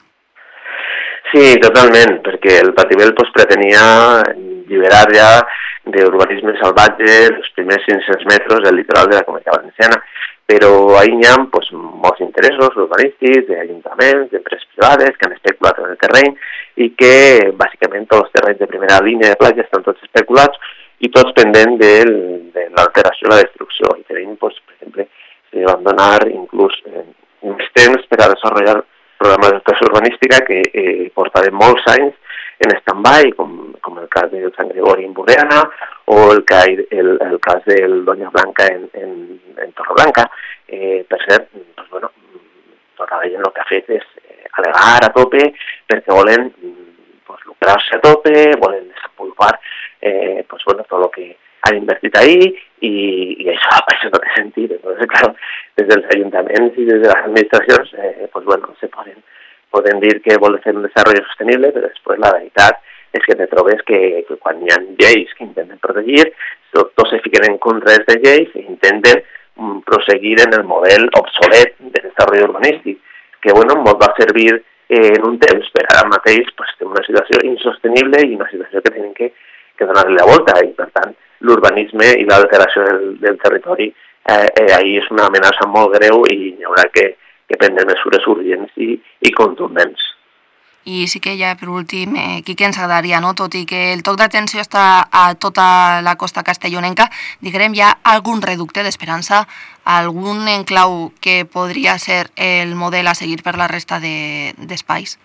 Sí, totalment, perquè el patibel pues, pretenia liberar ja d'urbanisme salvatge els primers cinc-cents metres del litoral de la Comunitat Valenciana, però ahí hi ha pues, molts interessos urbanístics, d'ajuntaments, d'empreses privades que han especulat en el terreny i que bàsicament tots els terrenys de primera línia de platja estan tots especulats i tots pendent de, de l'alteració i la destrucció. I tenim, pues, per exemple, se van donar inclús eh, més temps per a desenvolupar programes d'actuació urbanística que eh, portaven molts anys en stand-by, com, com el cas de Sant Gregori en Borriana o el, el, el cas del Doña Blanca en, en, en Torreblanca. Eh, per cert, pues, bueno, tota la gent el que ha fet és eh, al·legar a tope perquè volen pues, lucrar-se a tope, volen desenvolupar eh, pues, bueno, tot el que han invertit ahí i, i això, això no té sentit. Entonces, claro, des dels ajuntaments i des de les administracions eh, pues, bueno, se poden, poden dir que volen fer un desenvolupament sostenible, però després la veritat és que te trobes que, que quan hi ha lleis que intenten protegir, tots se fiquen en contra d'aquestes lleis i intenten mm, proseguir en el model obsolet de desenvolupament urbanístic, que bueno, ens va servir eh, en un temps, però ara mateix pues, té una situació insostenible i una situació que tenen que, que donar-li la volta i per tant l'urbanisme i l'alteració del, del territori eh, eh, ahí és una amenaça molt greu i hi haurà que, que prendre mesures urgents i, i contundents. I sí que ja, per últim, eh, Quique, ens agradaria, no? Tot i que el toc d'atenció està a tota la costa castellonenca, diguem, hi ha algun reducte d'esperança, algun enclau que podria ser el model a seguir per la resta d'espais?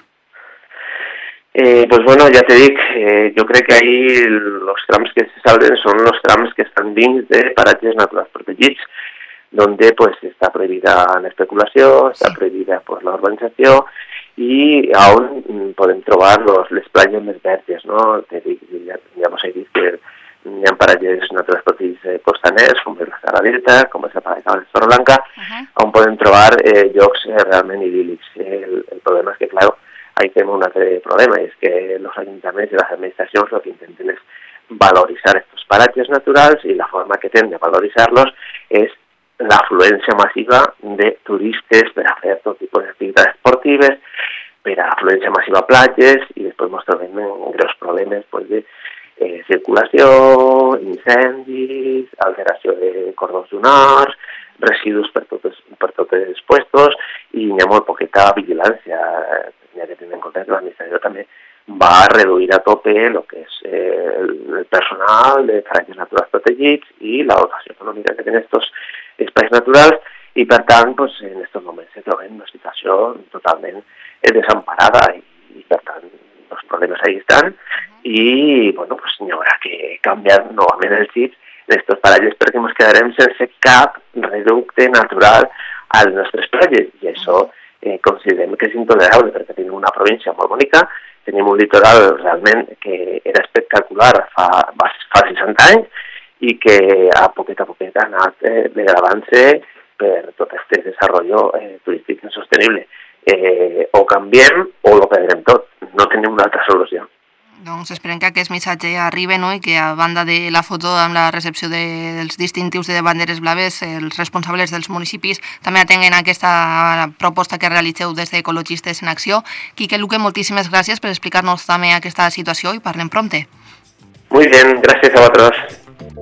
Eh, pues bueno, ya te digo, eh, yo creo que ahí los trams que se salven son los trams que están dins de paratges naturals protegits, donde pues está prohibida la especulación, está sí. prohibida pues, la urbanización y aún podem trobar los, les platges més verges, no? Te dic, ja, ja vos he dit que hi ha paratges naturals protegits eh, costaners, com és la Saladeta, com és la Paradisal de Torreblanca, uh-huh. on podem trobar eh, llocs eh, realment idíl·lics. El, el problema és que, claro, ahí tenemos un otro problema, y es que los ayuntamientos y las administraciones lo que intenten es valorizar estos parajes naturales, y la forma que tienen de valorizarlos es la afluencia masiva de turistas para hacer todo tipo de actividades esportives, para afluencia masiva a platges, y después nos trobem greus problemes pues, de eh, circulació, incendis, alteració de cordons lunars, residus per tots, per tots els puestos, i hi ha molt poqueta vigilància. Hi ha que tenir en compte que l'administració també va reduir a tope el que és eh, el personal de paratges naturals protegits i la dotació econòmica que tenen aquests espais naturals, i per tant pues, en aquests moments se troben en una situació totalment eh, desemparada i, i per tant els problemes ahí estan i bueno, pues, hi haurà que canviar novament els xip d'estos paratges perquè ens quedarem sense cap reducte natural als nostres paratges i això eh, considerem que és intolerable perquè tenim una província molt bonica, tenim un litoral realment que era espectacular fa, fa seixanta anys i que a poquet a poquet ha anat eh, degradant-se per tot aquest desenvolupament eh, turístic insostenible. Eh, o canviem o lo perdrem tot, no tenim una altra solució. Doncs esperem que aquest missatge arribi, no? I que a banda de la foto amb la recepció de, dels distintius de banderes blaves, els responsables dels municipis també atenguen aquesta proposta que realitzeu des d'Ecologistes en Acció. Quique, Luque, moltíssimes gràcies per explicar-nos també aquesta situació i parlem prompte. Muy bien, gracias a vosotros.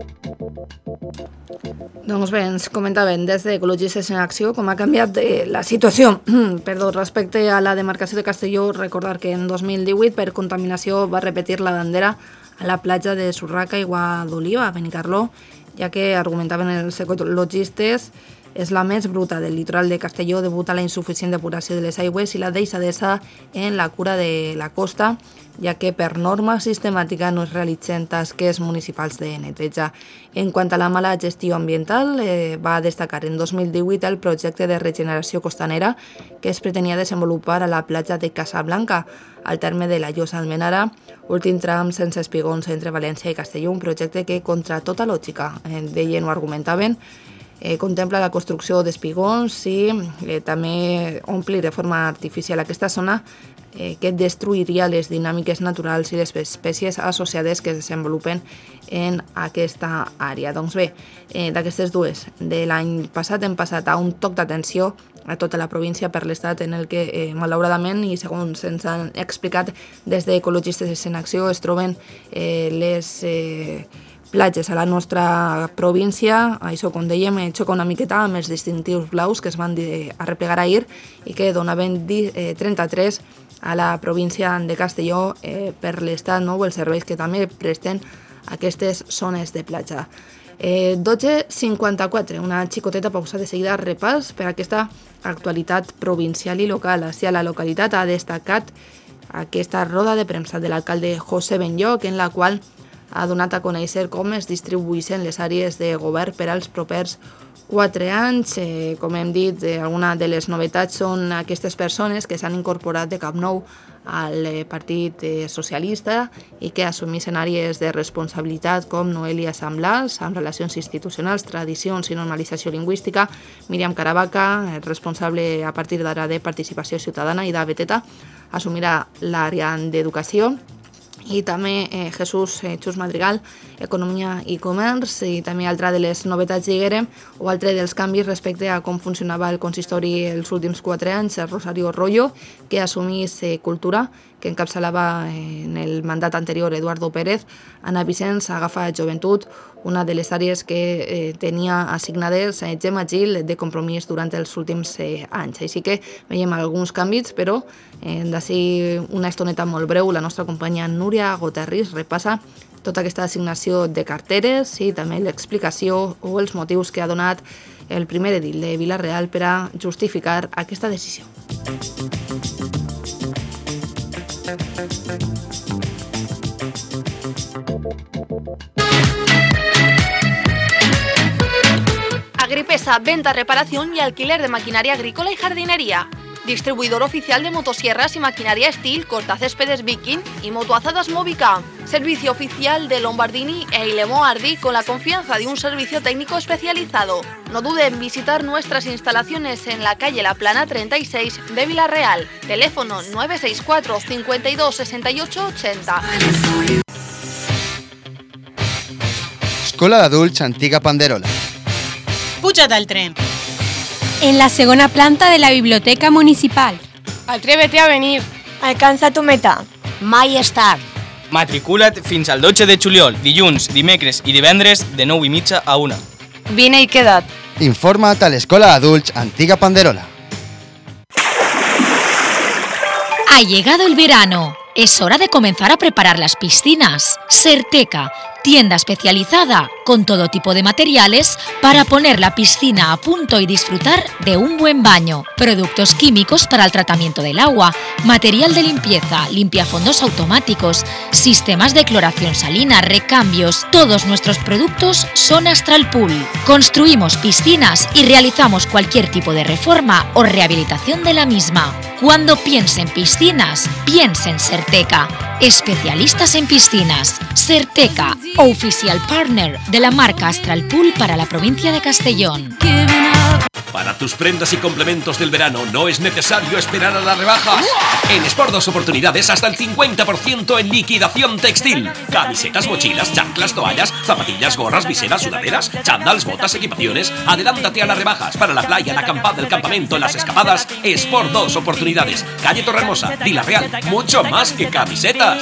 Doncs bé, ens comentaven des d'Ecologistes en Acció com ha canviat la situació perdó, respecte a la demarcació de Castelló. Recordar que en dos mil divuit per contaminació va repetir la bandera a la platja de Surraca i Guadoliva, a Benicarló, ja que argumentaven els ecologistes és la més bruta del litoral de Castelló degut a la insuficient depuració de les aigües i la deixadesa en la cura de la costa, ja que per norma sistemàtica no es realitzen tasques municipals de neteja. En quant a la mala gestió ambiental, eh, va destacar en dos mil divuit el projecte de regeneració costanera que es pretenia desenvolupar a la platja de Casablanca, al terme de la Llosa Almenara, últim tram sense espigons entre València i Castelló, un projecte que, contra tota lògica, eh, deien o argumentaven, Eh, contempla la construcció d'espigons i eh, també omplir de forma artificial aquesta zona eh, que destruiria les dinàmiques naturals i les espècies associades que es desenvolupen en aquesta àrea. Doncs bé, eh, d'aquestes dues, de l'any passat hem passat a un toc d'atenció a tota la província per l'estat en el que, eh, malauradament, i segons ens han explicat des d'Ecologistes en Acció, es troben eh, les Eh, platges a la nostra província. Això, com dèiem, xoca una miqueta amb els distintius blaus que es van arreplegar ahir i que donaven trenta-tres a la província de Castelló eh, per l'estat, no? O els serveis que també presten aquestes zones de platja. Eh, dotze cinquanta-quatre, una xicoteta pausa de seguida repàs per aquesta actualitat provincial i local. Així, la localitat ha destacat aquesta roda de premsa de l'alcalde José Benlloc, en la qual ha donat a conèixer com es distribuïssin les àrees de govern per als propers quatre anys. Eh, com hem dit, eh, alguna de les novetats són aquestes persones que s'han incorporat de cap nou al eh, Partit eh, Socialista i que assumissin àrees de responsabilitat com Noelia Samblàs, amb relacions institucionals, tradicions i normalització lingüística, Míriam Caravaca, responsable a partir d'ara de participació ciutadana, i David Teta assumirà l'àrea d'educació, i també eh, Jesús eh, Xus Madrigal, Economia i Comerç, i també altra de les novetats, diguem, o altre dels canvis respecte a com funcionava el consistori els últims quatre anys, Rosario Rollo, que assumís eh, Cultura, que encapçalava eh, en el mandat anterior Eduardo Pérez. Ana Vicenç agafa Joventut, una de les àrees que eh, tenia assignades eh, Gemma Gil de Compromís durant els últims eh, anys. Així que veiem alguns canvis, però D'ací una estoneta molt breu, la nostra companya Núria Goterris repassa tota aquesta assignació de carteres i també l'explicació o els motius que ha donat el primer edil de Vila-real per a justificar aquesta decisió. Agripesa, venta, reparación y alquiler de maquinaria agrícola y jardinería. Distribuidor oficial de motosierras y maquinaria Steel, cortacéspedes Viking y motoazadas Movica. Servicio oficial de Lombardini e Ilemo Ardi con la confianza de un servicio técnico especializado. No dude en visitar nuestras instalaciones en la calle La Plana treinta y seis de Vila-real. Teléfono nueve seis cuatro, cincuenta y dos, sesenta y ocho, ochenta. Escola d'Adults Antiga Panderola. Puja't al tren. En la segona planta de la Biblioteca Municipal. Atrévete a venir. Alcanza tu meta. Mai és tard. Matricula't fins al dotze de juliol, dilluns, dimecres i divendres de nou i mitja a una. Vine i queda't. Informa't a l'Escola d'Adults Antiga Panderola. Ha llegado el verano. Es hora de comenzar a preparar las piscinas. Serteca, tienda especializada con todo tipo de materiales para poner la piscina a punto y disfrutar de un buen baño. Productos químicos para el tratamiento del agua, material de limpieza, limpiafondos automáticos, sistemas de cloración salina, recambios. Todos nuestros productos son Astral Pool. Construimos piscinas y realizamos cualquier tipo de reforma o rehabilitación de la misma. Cuando piense en piscinas, piense en Serteca. Especialistas en piscinas. Serteca, oficial partner de la marca Astral Pool para la provincia de Castellón. Para tus prendas y complementos del verano no es necesario esperar a las rebajas. En Sport dos Oportunidades hasta el cincuenta por ciento en liquidación textil. Camisetas, mochilas, chanclas, toallas, zapatillas, gorras, viseras, sudaderas, chándals, botas, equipaciones. Adelántate a las rebajas para la playa, la acampada, el campamento, las escapadas. Sport dos Oportunidades. Calle Torremosa, Vila-real. Mucho más que camisetas.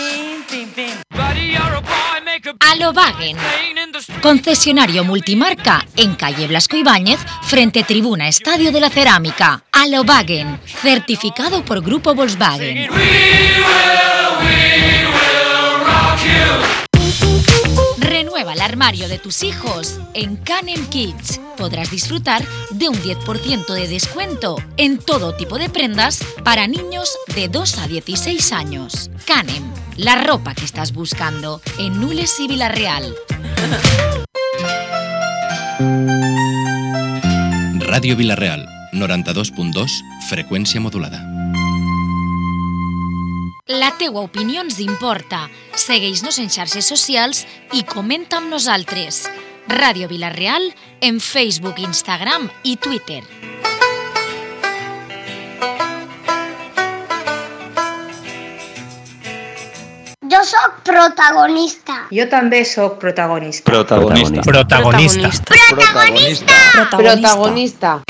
Alobagen, concesionario multimarca en calle Blasco Ibáñez, frente Tribuna Estadio de la Cerámica. Alobagen, certificado por Grupo Volkswagen. Renueva el armario de tus hijos en Canem Kids. Podrás disfrutar de un diez por ciento de descuento en todo tipo de prendas para niños de dos a dieciséis años. Canem, la ropa que estás buscando en Nules y Vila-real. Ràdio Vila-real, noranta-dos punt dos, freqüència modulada. La teua opinió ens importa. Segueix-nos en xarxes socials i comenta amb nosaltres. Ràdio Vila-real en Facebook, Instagram i Twitter. Jo sóc protagonista. Jo també sóc protagonista. Protagonista. Protagonista. Protagonista. Protagonista.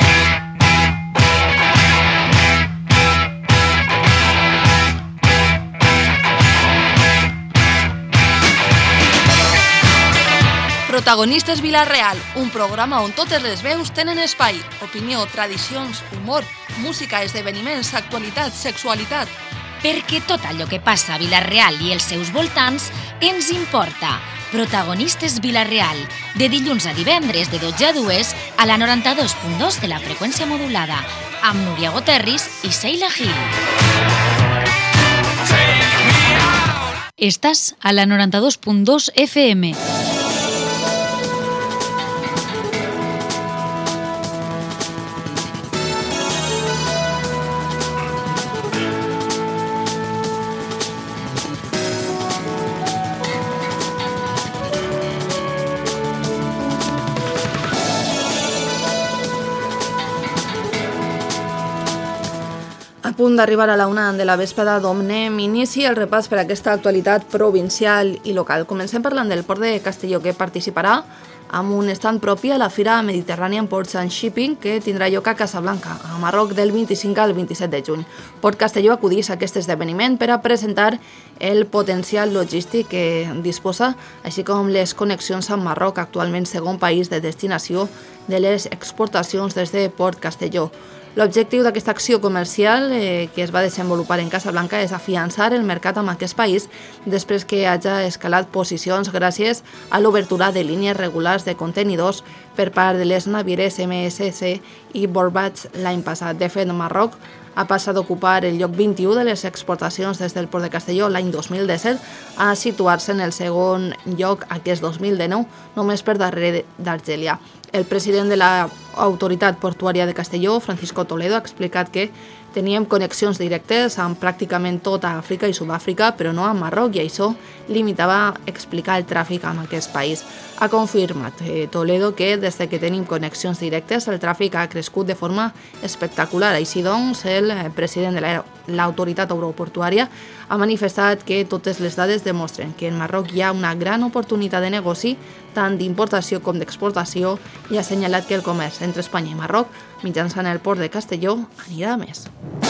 Protagonistes Vila-real, un programa on totes les veus tenen espai. Opinió, tradicions, humor, música, esdeveniments, actualitat, sexualitat. Perquè tot allò que passa a Vila-real i els seus voltants ens importa. Protagonistes Vila-real, de dilluns a divendres de dotze a dues a la noranta-dos punt dos de la freqüència modulada, amb Núria Goterris i Seila Gil. Estàs a la noranta-dos punt dos F M. A punt d'arribar a la una de la vesprada d'Omnem, inici el repàs per a aquesta actualitat provincial i local. Comencem parlant del Port de Castelló, que participarà amb un stand propi a la Fira Mediterranean Ports and Shipping, que tindrà lloc a Casablanca, a Marroc, del vint-i-cinc al vint-i-set de juny. Port Castelló acudís a aquest esdeveniment per a presentar el potencial logístic que disposa, així com les connexions amb Marroc, actualment segon país de destinació de les exportacions des de Port Castelló. L'objectiu d'aquesta acció comercial eh, que es va desenvolupar en Casablanca és afiançar el mercat amb aquest país després que hagi escalat posicions gràcies a l'obertura de línies regulars de contenidors per part de les navieres M S C i Borbats l'any passat. De fet, Marroc ha passat d'ocupar el lloc vint-i-u de les exportacions des del port de Castelló l'any dos mil disset a situar-se en el segon lloc aquest dos mil dinou, només per darrere d'Argèlia. El president de l'Autoritat Portuària de Castelló, Francisco Toledo, ha explicat que teníem connexions directes amb pràcticament tota Àfrica i Sud-àfrica, però no amb Marroc, i això limitava explicar el tràfic amb aquest país. Ha confirmat eh, Toledo que des que tenim connexions directes el tràfic ha crescut de forma espectacular. Així doncs, el president de l'Autoritat Aeroportuària ha manifestat que totes les dades demostren que en Marroc hi ha una gran oportunitat de negoci, tant d'importació com d'exportació, i ha assenyalat que el comerç entre Espanya i Marroc, mitjançant el port de Castelló, anirà a més.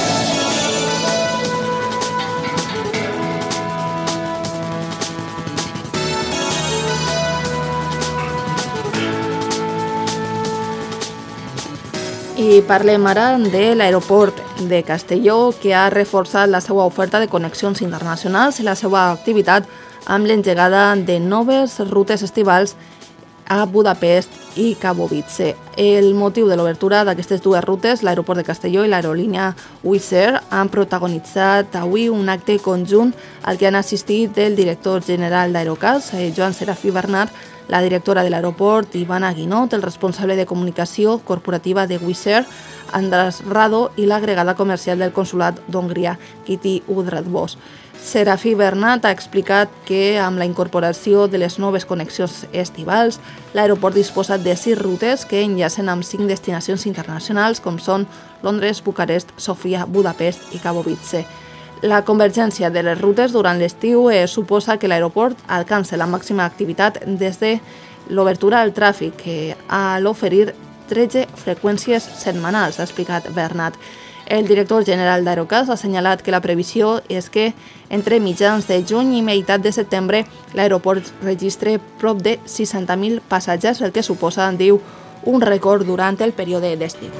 I parlem ara de l'aeroport de Castelló, que ha reforçat la seva oferta de connexions internacionals i la seva activitat amb l'engegada de noves rutes estivals a Budapest i Katowice. El motiu de l'obertura d'aquestes dues rutes, l'aeroport de Castelló i l'aerolínia Wizz Air, han protagonitzat avui un acte conjunt al que han assistit el director general d'Aerocas, Joan Serafí Bernat, la directora de l'aeroport, Ivana Guinot, el responsable de comunicació corporativa de Wizz Air, András Rado, i l'agregada comercial del Consolat d'Hongria, Kitty Udradbos. Serafí Bernat ha explicat que amb la incorporació de les noves connexions estivals, l'aeroport disposa de sis rutes que enllacen amb cinc destinacions internacionals com són Londres, Bucarest, Sofia, Budapest i Katowice. La convergència de les rutes durant l'estiu eh, suposa que l'aeroport alcança la màxima activitat des de l'obertura al tràfic, eh, a l'oferir tretze freqüències setmanals, ha explicat Bernat. El director general d'Aerocas ha assenyalat que la previsió és que entre mitjans de juny i meitat de setembre l'aeroport registre prop de seixanta mil passatgers, el que suposa, diu, un rècord durant el període d'estiu.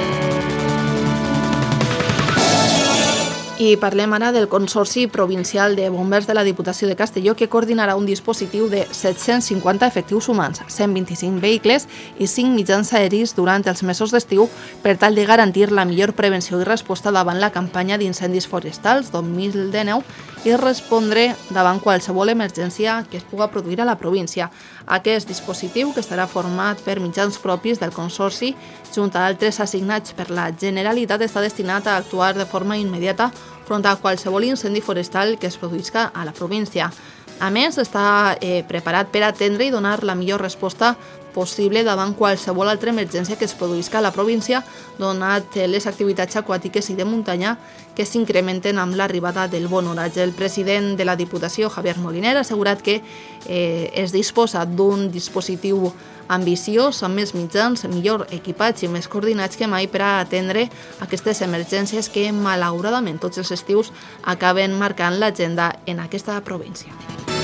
I parlem ara del Consorci Provincial de Bombers de la Diputació de Castelló, que coordinarà un dispositiu de set-cents cinquanta efectius humans, cent vint-i-cinc vehicles i cinc mitjans aeris durant els mesos d'estiu per tal de garantir la millor prevenció i resposta davant la campanya d'incendis forestals dos mil dinou i respondre davant qualsevol emergència que es puga produir a la província. Aquest dispositiu, que estarà format per mitjans propis del Consorci, junt a altres assignats per la Generalitat, està destinat a actuar de forma immediata front a qualsevol incendi forestal que es produïsca a la província. A més, està eh, preparat per atendre i donar la millor resposta possible davant qualsevol altra emergència que es produïsca a la província, donat les activitats aquàtiques i de muntanya que s'incrementen amb l'arribada del bon oratge. El president de la Diputació, Javier Moliner, ha assegurat que eh, es disposa d'un dispositiu ambiciós, amb més mitjans, millor equipats i més coordinats que mai per a atendre aquestes emergències que, malauradament, tots els estius acaben marcant l'agenda en aquesta província.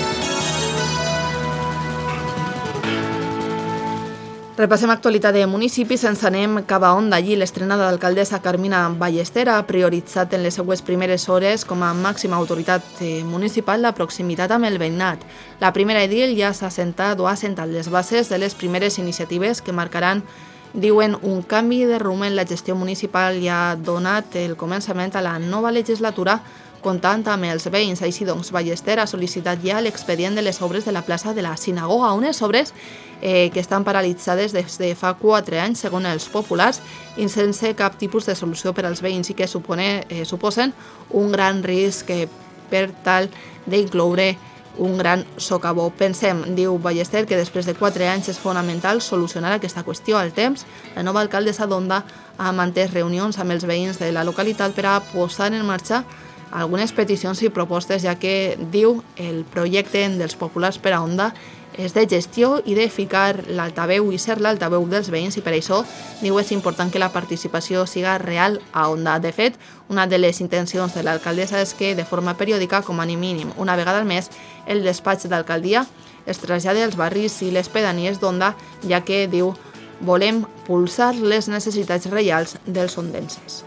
Repassem actualitat de municipis, ens anem cap a Onda. Allí l'estrenada d'alcaldessa Carmina Ballester ha prioritzat en les seues primeres hores com a màxima autoritat municipal la proximitat amb el veïnat. La primera edil ja s'ha assentat o ha assentat les bases de les primeres iniciatives que marcaran, diuen, un canvi de rumb en la gestió municipal i ha donat el començament a la nova legislatura comptant amb els veïns. Així doncs, Ballester ha sol·licitat ja l'expedient de les obres de la plaça de la Sinagoga, unes obres eh, que estan paralitzades des de fa quatre anys, segons els populars, i sense cap tipus de solució per als veïns i que supone, eh, suposen un gran risc eh, per tal d'incloure un gran socavó. Pensem, diu Ballester, que després de quatre anys és fonamental solucionar aquesta qüestió al temps. La nova alcaldessa d'Onda ha mantès reunions amb els veïns de la localitat per a posar en marxa algunes peticions i propostes, ja que, diu, el projecte dels populars per a Onda és de gestió i de ficar l'altaveu i ser l'altaveu dels veïns, i per això, diu, és important que la participació siga real a Onda. De fet, una de les intencions de l'alcaldessa és que, de forma periòdica, com a mínim una vegada al mes, el despatx d'alcaldia es trasllada als barris i les pedanies d'Onda, ja que, diu, Volem pulsar les necessitats reals dels ondenses.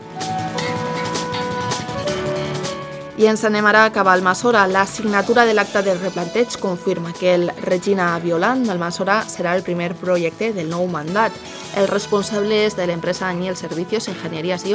I ens anem ara cap al Almassora. La signatura de l'acte de replanteig confirma que el Regina Violant d'Almassora serà el primer projecte del nou mandat. Els responsables de l'empresa Añil Servicios, Ingenierías i